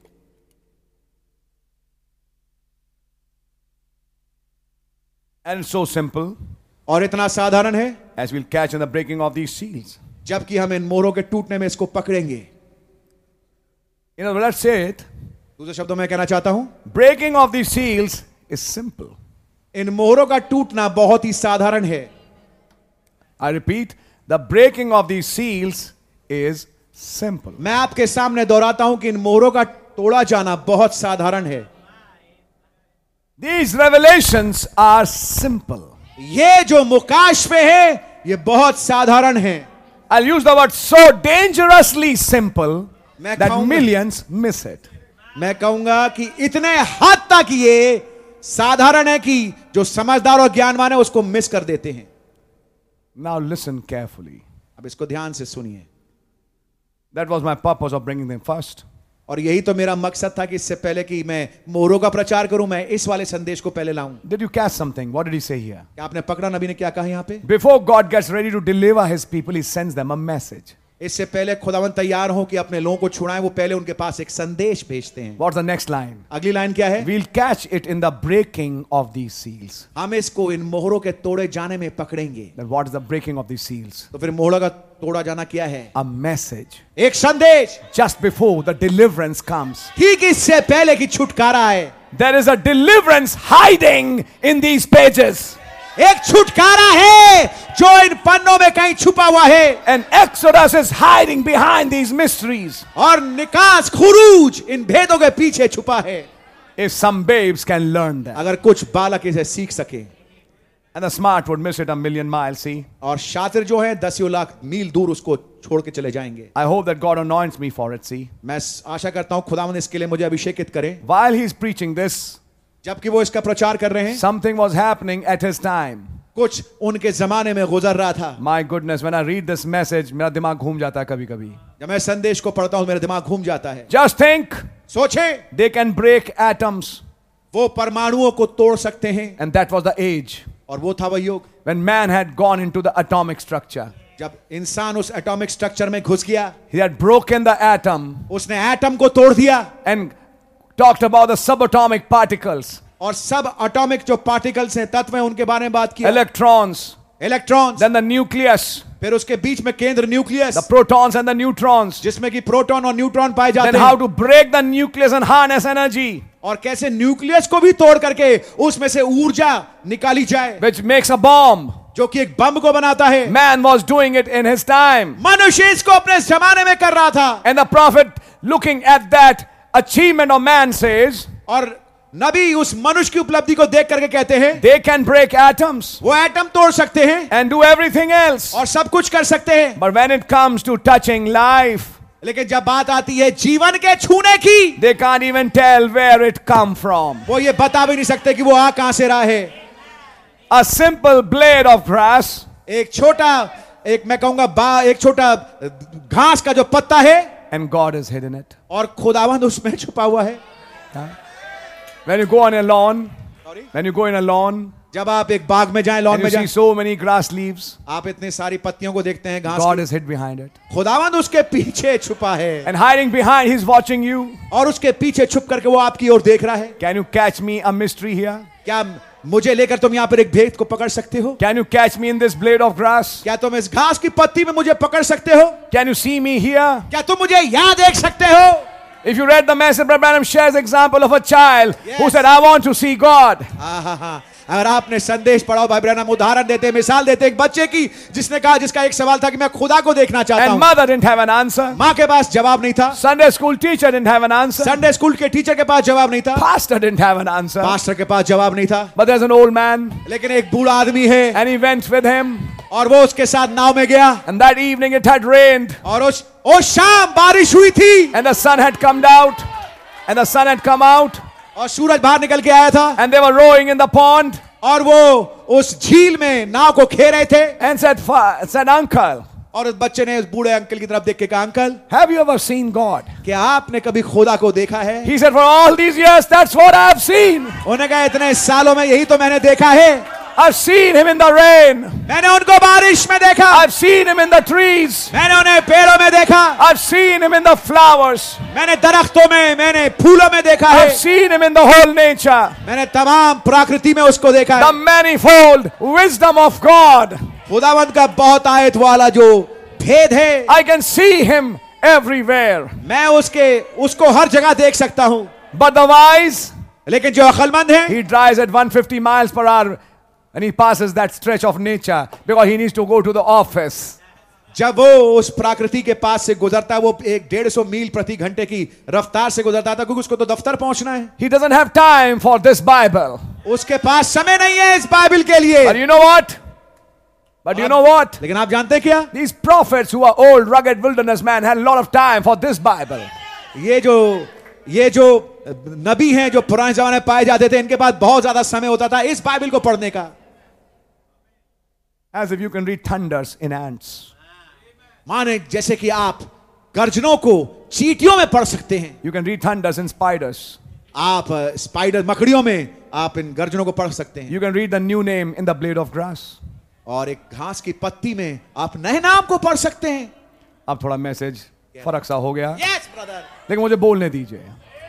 And it's so simple, और इतना साधारण है, as we'll catch in the breaking of these seals. जबकि हम इन मोरों के टूटने में इसको पकड़ेंगे। You know, let's say it. दूसरे शब्दों में कहना चाहता हूं, breaking of these seals is simple. इन मोहरों का टूटना बहुत ही साधारण है। I repeat, the breaking of these seals is simple. मैं आपके सामने दोहराता हूं कि इन मोहरों का तोड़ा जाना बहुत साधारण है। These revelations are simple. ये जो मुकाशफे है ये बहुत साधारण है। I'll use the word so dangerously simple मैं that कहूंगा- millions miss it. मैं कहूंगा कि इतने हद तक ये साधारण है कि जो समझदार और ज्ञानवान है उसको मिस कर देते हैं। Now listen carefully. अब इसको ध्यान से सुनिए। That was my purpose of bringing them first. और यही तो मेरा मकसद था कि इससे पहले कि मैं मोहरों का प्रचार करूं, मैं इस वाले संदेश को पहले लाऊं। Did you catch something? What did he say here? क्या आपने पकड़ा? नबी ने क्या कहा यहां पे? Before God gets ready to deliver his people, he sends them a message. इससे पहले खुदावन तैयार हो कि अपने लोगों को छुड़ाएं, वो पहले उनके पास एक संदेश भेजते हैं। What's the next line? अगली लाइन क्या है? We'll catch it in the breaking of these seals. हम इसको इन मोहरों के तोड़े जाने में पकड़ेंगे। Then what is the breaking of these seals? तो फिर मोहरों का तोड़ा जाना क्या है? A message. एक संदेश। Just before the deliverance comes. ठीक इससे पहले कि छुटकारा आए, There is a deliverance hiding in these pages. एक छुटकारा है जो इन पन्नों में कहीं छुपा हुआ है। And Exodus is hiding behind these mysteries. और निकास खुरूज इन भेदों के पीछे छुपा है। If some babes can learn that. अगर कुछ बालक इसे सीख सके, And the smart would miss it a million miles, see? और शातिर जो है 10 लाख मील दूर उसको छोड़ के चले जाएंगे। I hope that God anoints me for it, see? मैं आशा करता हूं खुदावंद इसके लिए मुझे अभिषेकित करे। While he's preaching this, जबकि वो इसका प्रचार कर रहे हैं, something was happening at his time. कुछ उनके जमाने में गुजर रहा था। My goodness, when I read this message, मेरा दिमाग घूम जाता है कभी कभी. जब मैं संदेश को पढ़ता हूं मेरा दिमाग घूम जाता है। Just think, सोचे they can break atoms. वो परमाणुओं को तोड़ सकते हैं, And that was the age और वो था वह युग when man had gone into the atomic structure. जब इंसान उस एटॉमिक स्ट्रक्चर में घुस गया, He had broken the atom उसने एटम को तोड़ दिया and talked about the subatomic particles, और सब एटॉमिक जो पार्टिकल्स हैं, तत्व हैं, उनके बारे में बात किया। electrons, electrons, then the nucleus, फिर उसके बीच में केंद्र nucleus, the protons and the neutrons, जिसमें कि प्रोटॉन और न्यूट्रॉन पाए then जाते how हैं, to break the nucleus and harness energy, और कैसे न्यूक्लियस को भी तोड़ करके उसमें से ऊर्जा निकाली जाए, which makes a bomb. जो कि एक बम को बनाता है। Man was doing it in his time. मनुष्य इसको अपने जमाने में कर रहा था, And the prophet, looking at that achievement of man, says, और नबी उस मनुष्य की उपलब्धि को देख करके कहते हैं, they can break atoms वो एटम तोड़ सकते हैं and do everything else. और सब कुछ कर सकते हैं, But when it comes to touching life, लेकिन जब बात आती है जीवन के छूने की, they can't even tell where it come from. वो ये बता भी नहीं सकते कि वो आ कहां से रहा है। A simple blade of grass एक छोटा, एक मैं कहूंगा एक छोटा घास का जो पत्ता है, and God is hidden it. और खुदावंद उसमें छुपा हुआ है। When you go on a lawn, when you go in a lawn, जब आप एक बाग में जाएं, लॉन and में you जाएं, see so many grass leaves, आप इतनी सारी पत्तियों को देखते हैं, घास God की। is hid behind it. खुदावंद उसके पीछे छुपा है, And hiding behind, He's watching you. और उसके पीछे छुप करके वो आपकी ओर देख रहा है। Can you catch me a mystery here? क्या मुझे लेकर तुम यहाँ पर एक भेद को पकड़ सकते हो? Can you catch me in this blade of grass? क्या तुम इस घास की पत्ती में मुझे पकड़ सकते हो? Can you see me here? क्या तुम मुझे यहाँ देख सकते हो? If you read the message, Brother Branham shares example of a child who said, I want to see God. हाँ, अगर आपने संदेश पढ़ा, भाई ब्रैनम उदाहरण देते, मिसाल देते एक बच्चे की, जिसने कहा, जिसका एक सवाल था कि मैं खुदा को देखना चाहता And हूँ। mother didn't have an answer. माँ के पास जवाब नहीं था, Sunday school teacher didn't have an answer. Sunday school के टीचर के पास जवाब नहीं था, Pastor didn't have an answer. Pastor के पास जवाब नहीं था, But there's an old man लेकिन एक बूढ़ा आदमी है, and he went with him. और वो उसके साथ नाव में गया, And that evening it had rained और उस शाम बारिश हुई थी, and the sun had come out. And the sun had come out और सूरज बाहर निकल के आया था, and they were rowing in the pond और वो उस झील में नाव को खे रहे थे, and said, Uncle, और उस बच्चे ने उस बूढ़े अंकल की तरफ देख के कहा, uncle, have you ever seen God? क्या आपने कभी खुदा को देखा है? He said, for all these years, that's what I've seen. उन्होंने कहा, इतने सालों में यही तो मैंने देखा है। I've seen him in the rain. मैंने उनको बारिश में देखा, I've seen him in the trees. मैंने उन्हें पेड़ों में देखा, I've seen him in the flowers. मैंने दरख्तों में, मैंने फूलों में देखा है, I've seen him in the whole nature. मैंने तमाम प्रकृति में उसको देखा The है। manifold wisdom of God. खुदावंद का बहुत आयत वाला जो भेद है, I can see him everywhere. मैं उसको हर जगह देख सकता हूँ। But the wise, लेकिन जो अक्लमंद है, he drives at 150 miles per hour and he passes that stretch of nature because he needs to go to the office. जब वो उस प्रकृति के पास से गुजरता है, वो 150 मील प्रति घंटे की रफ्तार से गुजरता था, क्योंकि उसको तो दफ्तर पहुंचना है। He doesn't have time for this Bible. उसके पास समय नहीं है इस बाइबल के लिए। But you know what? लेकिन आप जानते हैं क्या? These prophets who are old, rugged wilderness men had a lot of time for this Bible. ये जो नबी हैं जो पुराने जमाने में पाए जाते थे, इनके पास बहुत ज्यादा समय होता था इस बाइबल को पढ़ने का। As if you can read thunders in ants. माने जैसे कि आप गर्जनों को चींटियों में पढ़ सकते हैं। You can read thunders in spiders. आप स्पाइडर मकड़ियों में आप इन गर्जनों को पढ़ सकते हैं। You can read the new name in the blade of grass. और एक घास की पत्ती में आप नए नाम को पढ़ सकते हैं। अब थोड़ा मैसेज फर्क सा हो गया, Yes, brother. लेकिन मुझे बोलने दीजिए।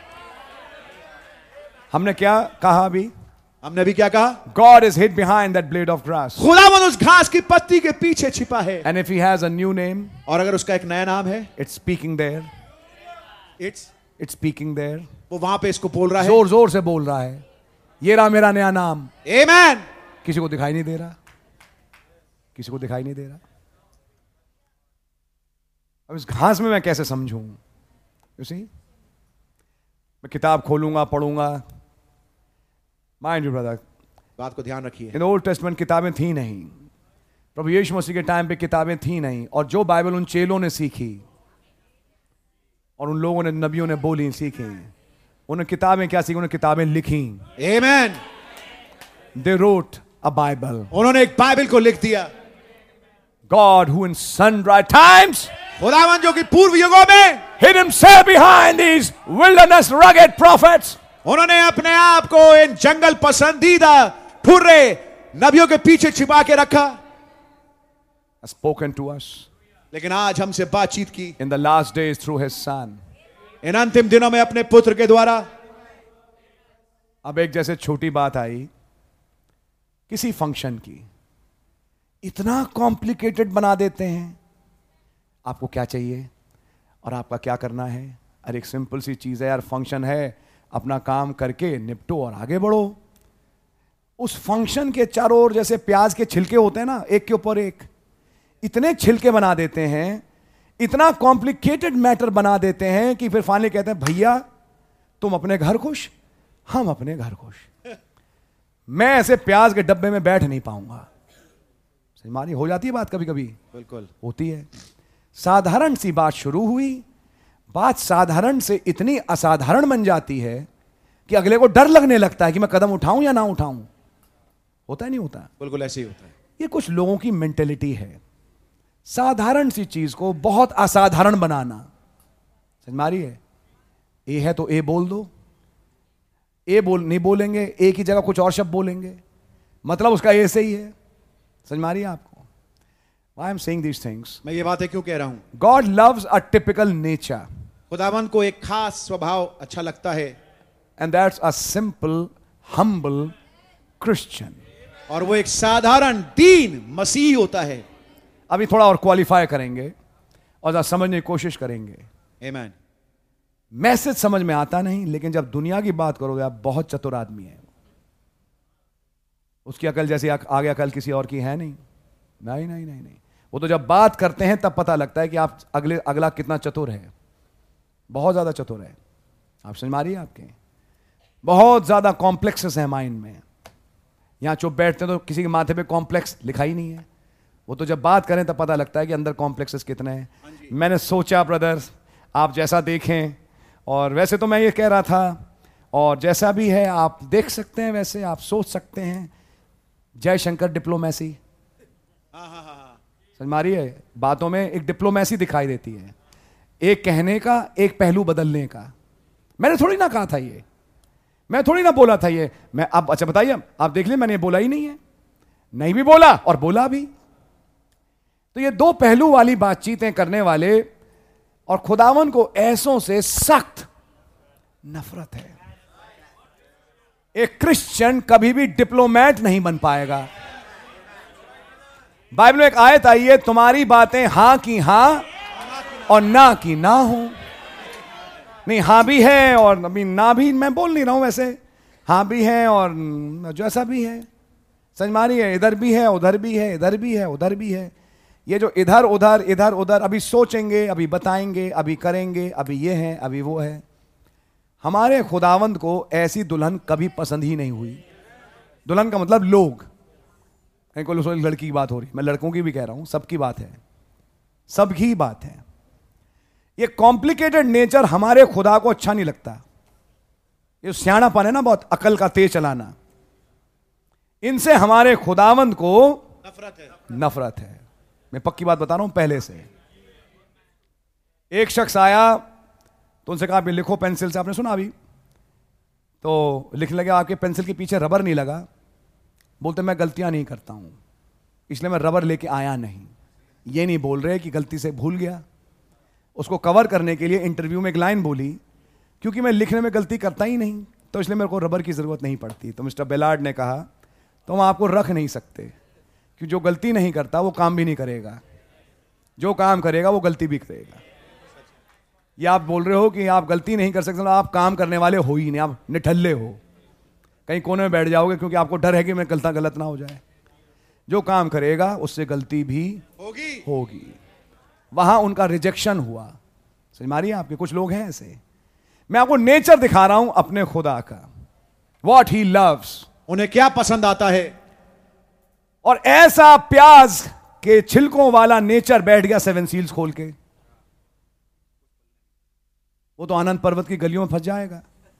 हमने क्या कहा अभी? हमने अभी क्या कहा? God is hid behind that blade of grass. खुदावंद उस घास की पत्ती के पीछे छिपा है। And if he has a new name, और अगर उसका एक नया नाम है, it's speaking there. It's speaking there. वो वहां पे इसको बोल रहा है, जोर जोर से बोल रहा है, ये रहा मेरा नया नाम। Amen. किसी को दिखाई नहीं दे रहा, किसी को दिखाई नहीं दे रहा। अब इस घास में मैं कैसे समझूं? You see? मैं किताब खोलूंगा, पढ़ूंगा। माइंड यू ब्रदर, बात को ध्यान रखिए। इन ओल्ड टेस्टमेंट किताबें थी नहीं, प्रभु यीशु मसीह के टाइम पे किताबें थी नहीं, और जो बाइबल उन चेलों ने सीखी और उन लोगों ने, नबियों ने बोली, सीखी, उन्हें किताबें क्या सीखी? उन्हें किताबें लिखी। Amen. They wrote a Bible. उन्होंने एक बाइबल को लिख दिया। God who in sundry times खुदावंद जो कि पूर्व युगों में hid himself behind these wilderness rugged prophets. उन्होंने अपने आप को इन जंगल पसंदीदा ठुर्रे नबियों के पीछे छिपा के रखा। Has spoken to us लेकिन आज हमसे बातचीत की in the last days through his son. इन अंतिम दिनों में अपने पुत्र के द्वारा। अब एक जैसे छोटी बात आई किसी फंक्शन की, इतना कॉम्प्लिकेटेड बना देते हैं। आपको क्या चाहिए और आपका क्या करना है? अरे एक सिंपल सी चीज है यार, फंक्शन है, अपना काम करके निपटो और आगे बढ़ो। उस फंक्शन के चारों ओर जैसे प्याज के छिलके होते हैं ना, एक के ऊपर एक, इतने छिलके बना देते हैं, इतना कॉम्प्लिकेटेड मैटर बना देते हैं कि फिर फाइनली कहते हैं भैया तुम अपने घर खुश, हम अपने घर खुश। मैं ऐसे प्याज के डब्बे में बैठ नहीं पाऊंगा। मानी हो जाती है बात, कभी कभी बिल्कुल होती है। साधारण सी बात शुरू हुई, बात साधारण से इतनी असाधारण बन जाती है कि अगले को डर लगने लगता है कि मैं कदम उठाऊं या ना उठाऊं। होता है नहीं होता? बिल्कुल ऐसे ही होता है। ये कुछ लोगों की मेंटेलिटी है, साधारण सी चीज को बहुत असाधारण बनाना। समझ मारी है? ए है तो ए बोल दो, ए नहीं बोलेंगे, ए की जगह कुछ और शब्द बोलेंगे, मतलब उसका ए से ही है। समझ मारी है आपको? Why I'm saying these things? मैं ये बातें क्यों कह रहा हूं? God loves a typical nature. खुदावंद को एक खास स्वभाव अच्छा लगता है, And that's a simple, humble Christian. और वो एक साधारण दीन मसीही होता है। अभी थोड़ा और क्वालिफाई करेंगे और जरा समझने की कोशिश करेंगे। Amen. मैसेज समझ में आता नहीं, लेकिन जब दुनिया की बात करोगे आप, बहुत चतुर आदमी है। उसकी अकल जैसी आगे अकल किसी और की है नहीं। नहीं नहीं नहीं नहीं, वो तो जब बात करते हैं तब पता लगता है कि आप अगला कितना चतुर है। बहुत ज्यादा चतुर है। आप समझ मारिए, आपके बहुत ज्यादा कॉम्प्लेक्सेस है माइंड में। यहां चुप बैठते हैं तो किसी के माथे पे कॉम्प्लेक्स लिखा ही नहीं है, वो तो जब बात करें तब पता लगता है कि अंदर कॉम्प्लेक्सेस कितने हैं। मैंने सोचा ब्रदर्स आप जैसा देखें, और वैसे तो मैं ये कह रहा था, और जैसा भी है आप देख सकते हैं, वैसे आप सोच सकते हैं। जय शंकर डिप्लोमेसी, समझ मारी है? बातों में एक डिप्लोमेसी दिखाई देती है, एक कहने का, एक पहलू बदलने का। मैंने थोड़ी ना कहा था ये, मैं थोड़ी ना बोला था ये। मैं अब अच्छा बताइए, आप देख लिए मैंने बोला ही नहीं है, नहीं भी बोला और बोला भी। तो ये दो पहलू वाली बातचीतें करने वाले और खुदावन को ऐसों से सख्त नफरत है। एक क्रिश्चियन कभी भी डिप्लोमेट नहीं बन पाएगा। बाइबल में एक आयत आई है, तुम्हारी बातें हां की हां और ना की ना हो। नहीं, हाँ भी है और अभी ना भी मैं बोल नहीं रहा हूं वैसे, हाँ भी है और जैसा भी है, समझ मारी है, इधर भी है उधर भी है, इधर भी है उधर भी है। ये जो इधर उधर अभी सोचेंगे, अभी बताएंगे, अभी करेंगे, अभी ये है, अभी वो है। हमारे खुदावंद को ऐसी दुल्हन कभी पसंद ही नहीं हुई। दुल्हन का मतलब लोग, कहीं को लड़की की बात हो रही, मैं लड़कों की भी कह रहा हूं, सबकी बात है, सबकी बात है। ये कॉम्प्लिकेटेड नेचर हमारे खुदा को अच्छा नहीं लगता। ये सियाणापन है ना, बहुत अकल का तेज चलाना, इनसे हमारे खुदावंद को नफरत है। मैं पक्की बात बता रहा हूं पहले से। एक शख्स आया तो उनसे कहा, आप लिखो पेंसिल से, आपने सुना अभी? तो लिखने लगे, आपके पेंसिल के पीछे रबर नहीं लगा। बोलते मैं गलतियां नहीं करता हूं, इसलिए मैं रबर लेके आया नहीं। ये नहीं बोल रहे कि गलती से भूल गया। उसको कवर करने के लिए इंटरव्यू में एक लाइन बोली, क्योंकि मैं लिखने में गलती करता ही नहीं, तो इसलिए मेरे को रबर की जरूरत नहीं पड़ती। तो मिस्टर बेलार्ड ने कहा, तो हम आपको रख नहीं सकते, कि जो गलती नहीं करता वो काम भी नहीं करेगा, जो काम करेगा वो गलती भी करेगा। ये आप बोल रहे हो कि आप गलती नहीं कर सकते, आप काम करने वाले हो ही नहीं, आप निठल्ले हो, कहीं कोने में बैठ जाओगे, क्योंकि आपको डर है कि मैं गलत ना हो जाए। जो काम करेगा उससे गलती भी होगी। वहां उनका रिजेक्शन हुआ। समझ मारिए, आपके कुछ लोग हैं ऐसे। मैं आपको नेचर दिखा रहा हूं अपने खुदा का, वॉट ही लव्स, उन्हें क्या पसंद आता है। और ऐसा प्याज के छिलकों वाला नेचर बैठ गया 7 सील्स खोल के। वो तो आनंद पर्वत की गलियों में फंस जाएगा,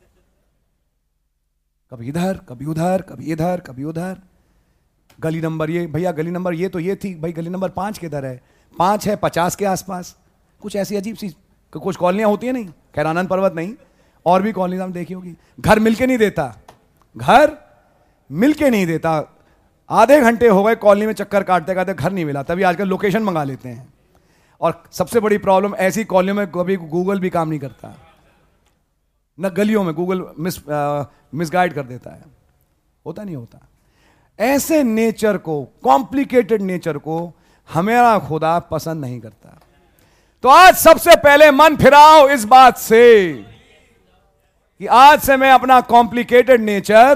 कभी इधर कभी उधर, कभी इधर कभी उधर। गली नंबर ये, भैया गली नंबर ये तो ये थी, भाई गली नंबर 5 किधर है? 5 है 50 के आसपास। कुछ ऐसी अजीब सी कुछ कॉलोनियां होती है, नहीं खैर आनंद पर्वत नहीं, और भी कॉलोनी हम देखी होगी। घर मिलके नहीं देता, घर मिलके नहीं देता। आधे घंटे हो गए कॉलोनी में चक्कर काटते काटते, घर नहीं मिला, तभी आजकल लोकेशन मंगा लेते हैं। और सबसे बड़ी प्रॉब्लम, ऐसी कॉलोनी में कभी गूगल भी काम नहीं करता, न गलियों में गूगल मिसगाइड कर देता है। होता नहीं होता। ऐसे नेचर को, कॉम्प्लिकेटेड नेचर को हमारा खुदा पसंद नहीं करता। तो आज सबसे पहले मन फिराओ इस बात से कि आज से मैं अपना कॉम्प्लिकेटेड नेचर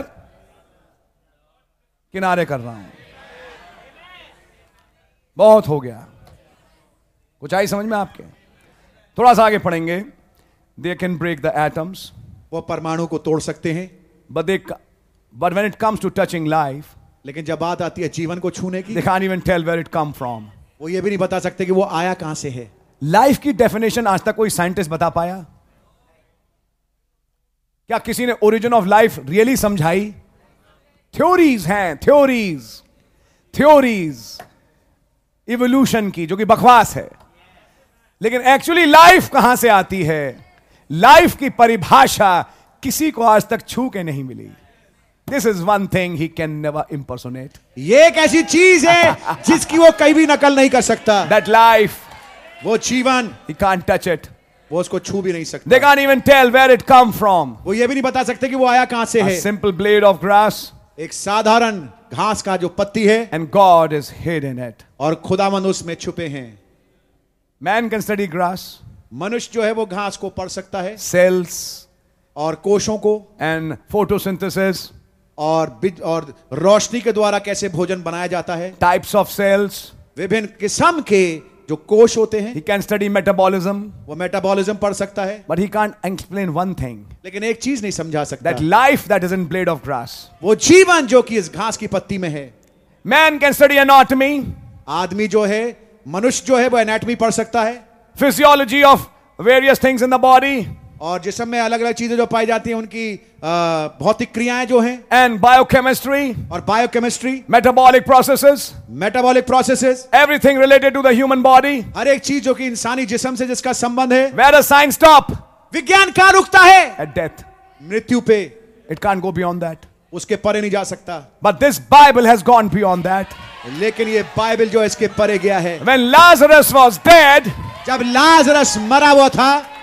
किनारे कर रहा हूं। बहुत हो गया। कुछ आई समझ में आपके? थोड़ा सा आगे पढ़ेंगे। They can break the atoms, वो परमाणु को तोड़ सकते हैं, but when it comes to touching life, लेकिन जब बात आती है जीवन को छूने की, they can't even tell where it come from. वो ये भी नहीं बता सकते कि वो आया कहां से है। लाइफ की डेफिनेशन आज तक कोई साइंटिस्ट बता पाया? क्या किसी ने ओरिजिन ऑफ लाइफ रियली समझाई? थ्योरीज हैं, थ्योरीज इवोल्यूशन की, जो कि बकवास है। लेकिन एक्चुअली लाइफ कहां से आती है? लाइफ की परिभाषा किसी को आज तक छू के नहीं मिली। This is one thing he can never impersonate. ये एक ऐसी चीज है जिसकी वो कहीं भी नकल नहीं कर सकता। That life, वो जीवन, he can't touch it. वो उसको छू भी नहीं सकता। They can't even tell where it come from. वो ये भी नहीं बता सकते कि वो आया कहां से A है। simple blade of grass, एक साधारण घास का जो पत्ती है, and God is hid in it. और खुदावंद उसमें छुपे हैं। Man can study grass, मनुष्य जो है वो घास को पढ़ सकता है, cells, और कोशों को, and photosynthesis, और रोशनी के द्वारा कैसे भोजन बनाया जाता है, types of cells. विभिन्न किस्म के जो कोश होते हैं। He can study metabolism, वो मेटाबॉलिज्म पढ़ सकता है, but he can't explain one thing. लेकिन एक चीज नहीं समझा सकता, That life that is in blade of grass. वो जीवन जो कि इस घास की पत्ती में है। Man can study anatomy, आदमी जो है, मनुष्य जो है वो एनाटॉमी पढ़ सकता है, physiology of various things in the body, और जिसम में अलग अलग चीजें जो पाई जाती हैं उनकी भौतिक क्रियाएं जो हैं, and biochemistry, और biochemistry, metabolic processes, metabolic processes, everything related to the human body. हर एक चीज जो कि इंसानी जिस्म से जिसका संबंध है। Where does science stop? विज्ञान कहां रुकता है? At death. मृत्यु पे। It can't go beyond that. उसके परे नहीं जा सकता। But this Bible has gone beyond that. लेकिन ये बाइबल जो इसके परे गया है। When Lazarus was dead, जब लाजरस मरा हुआ था,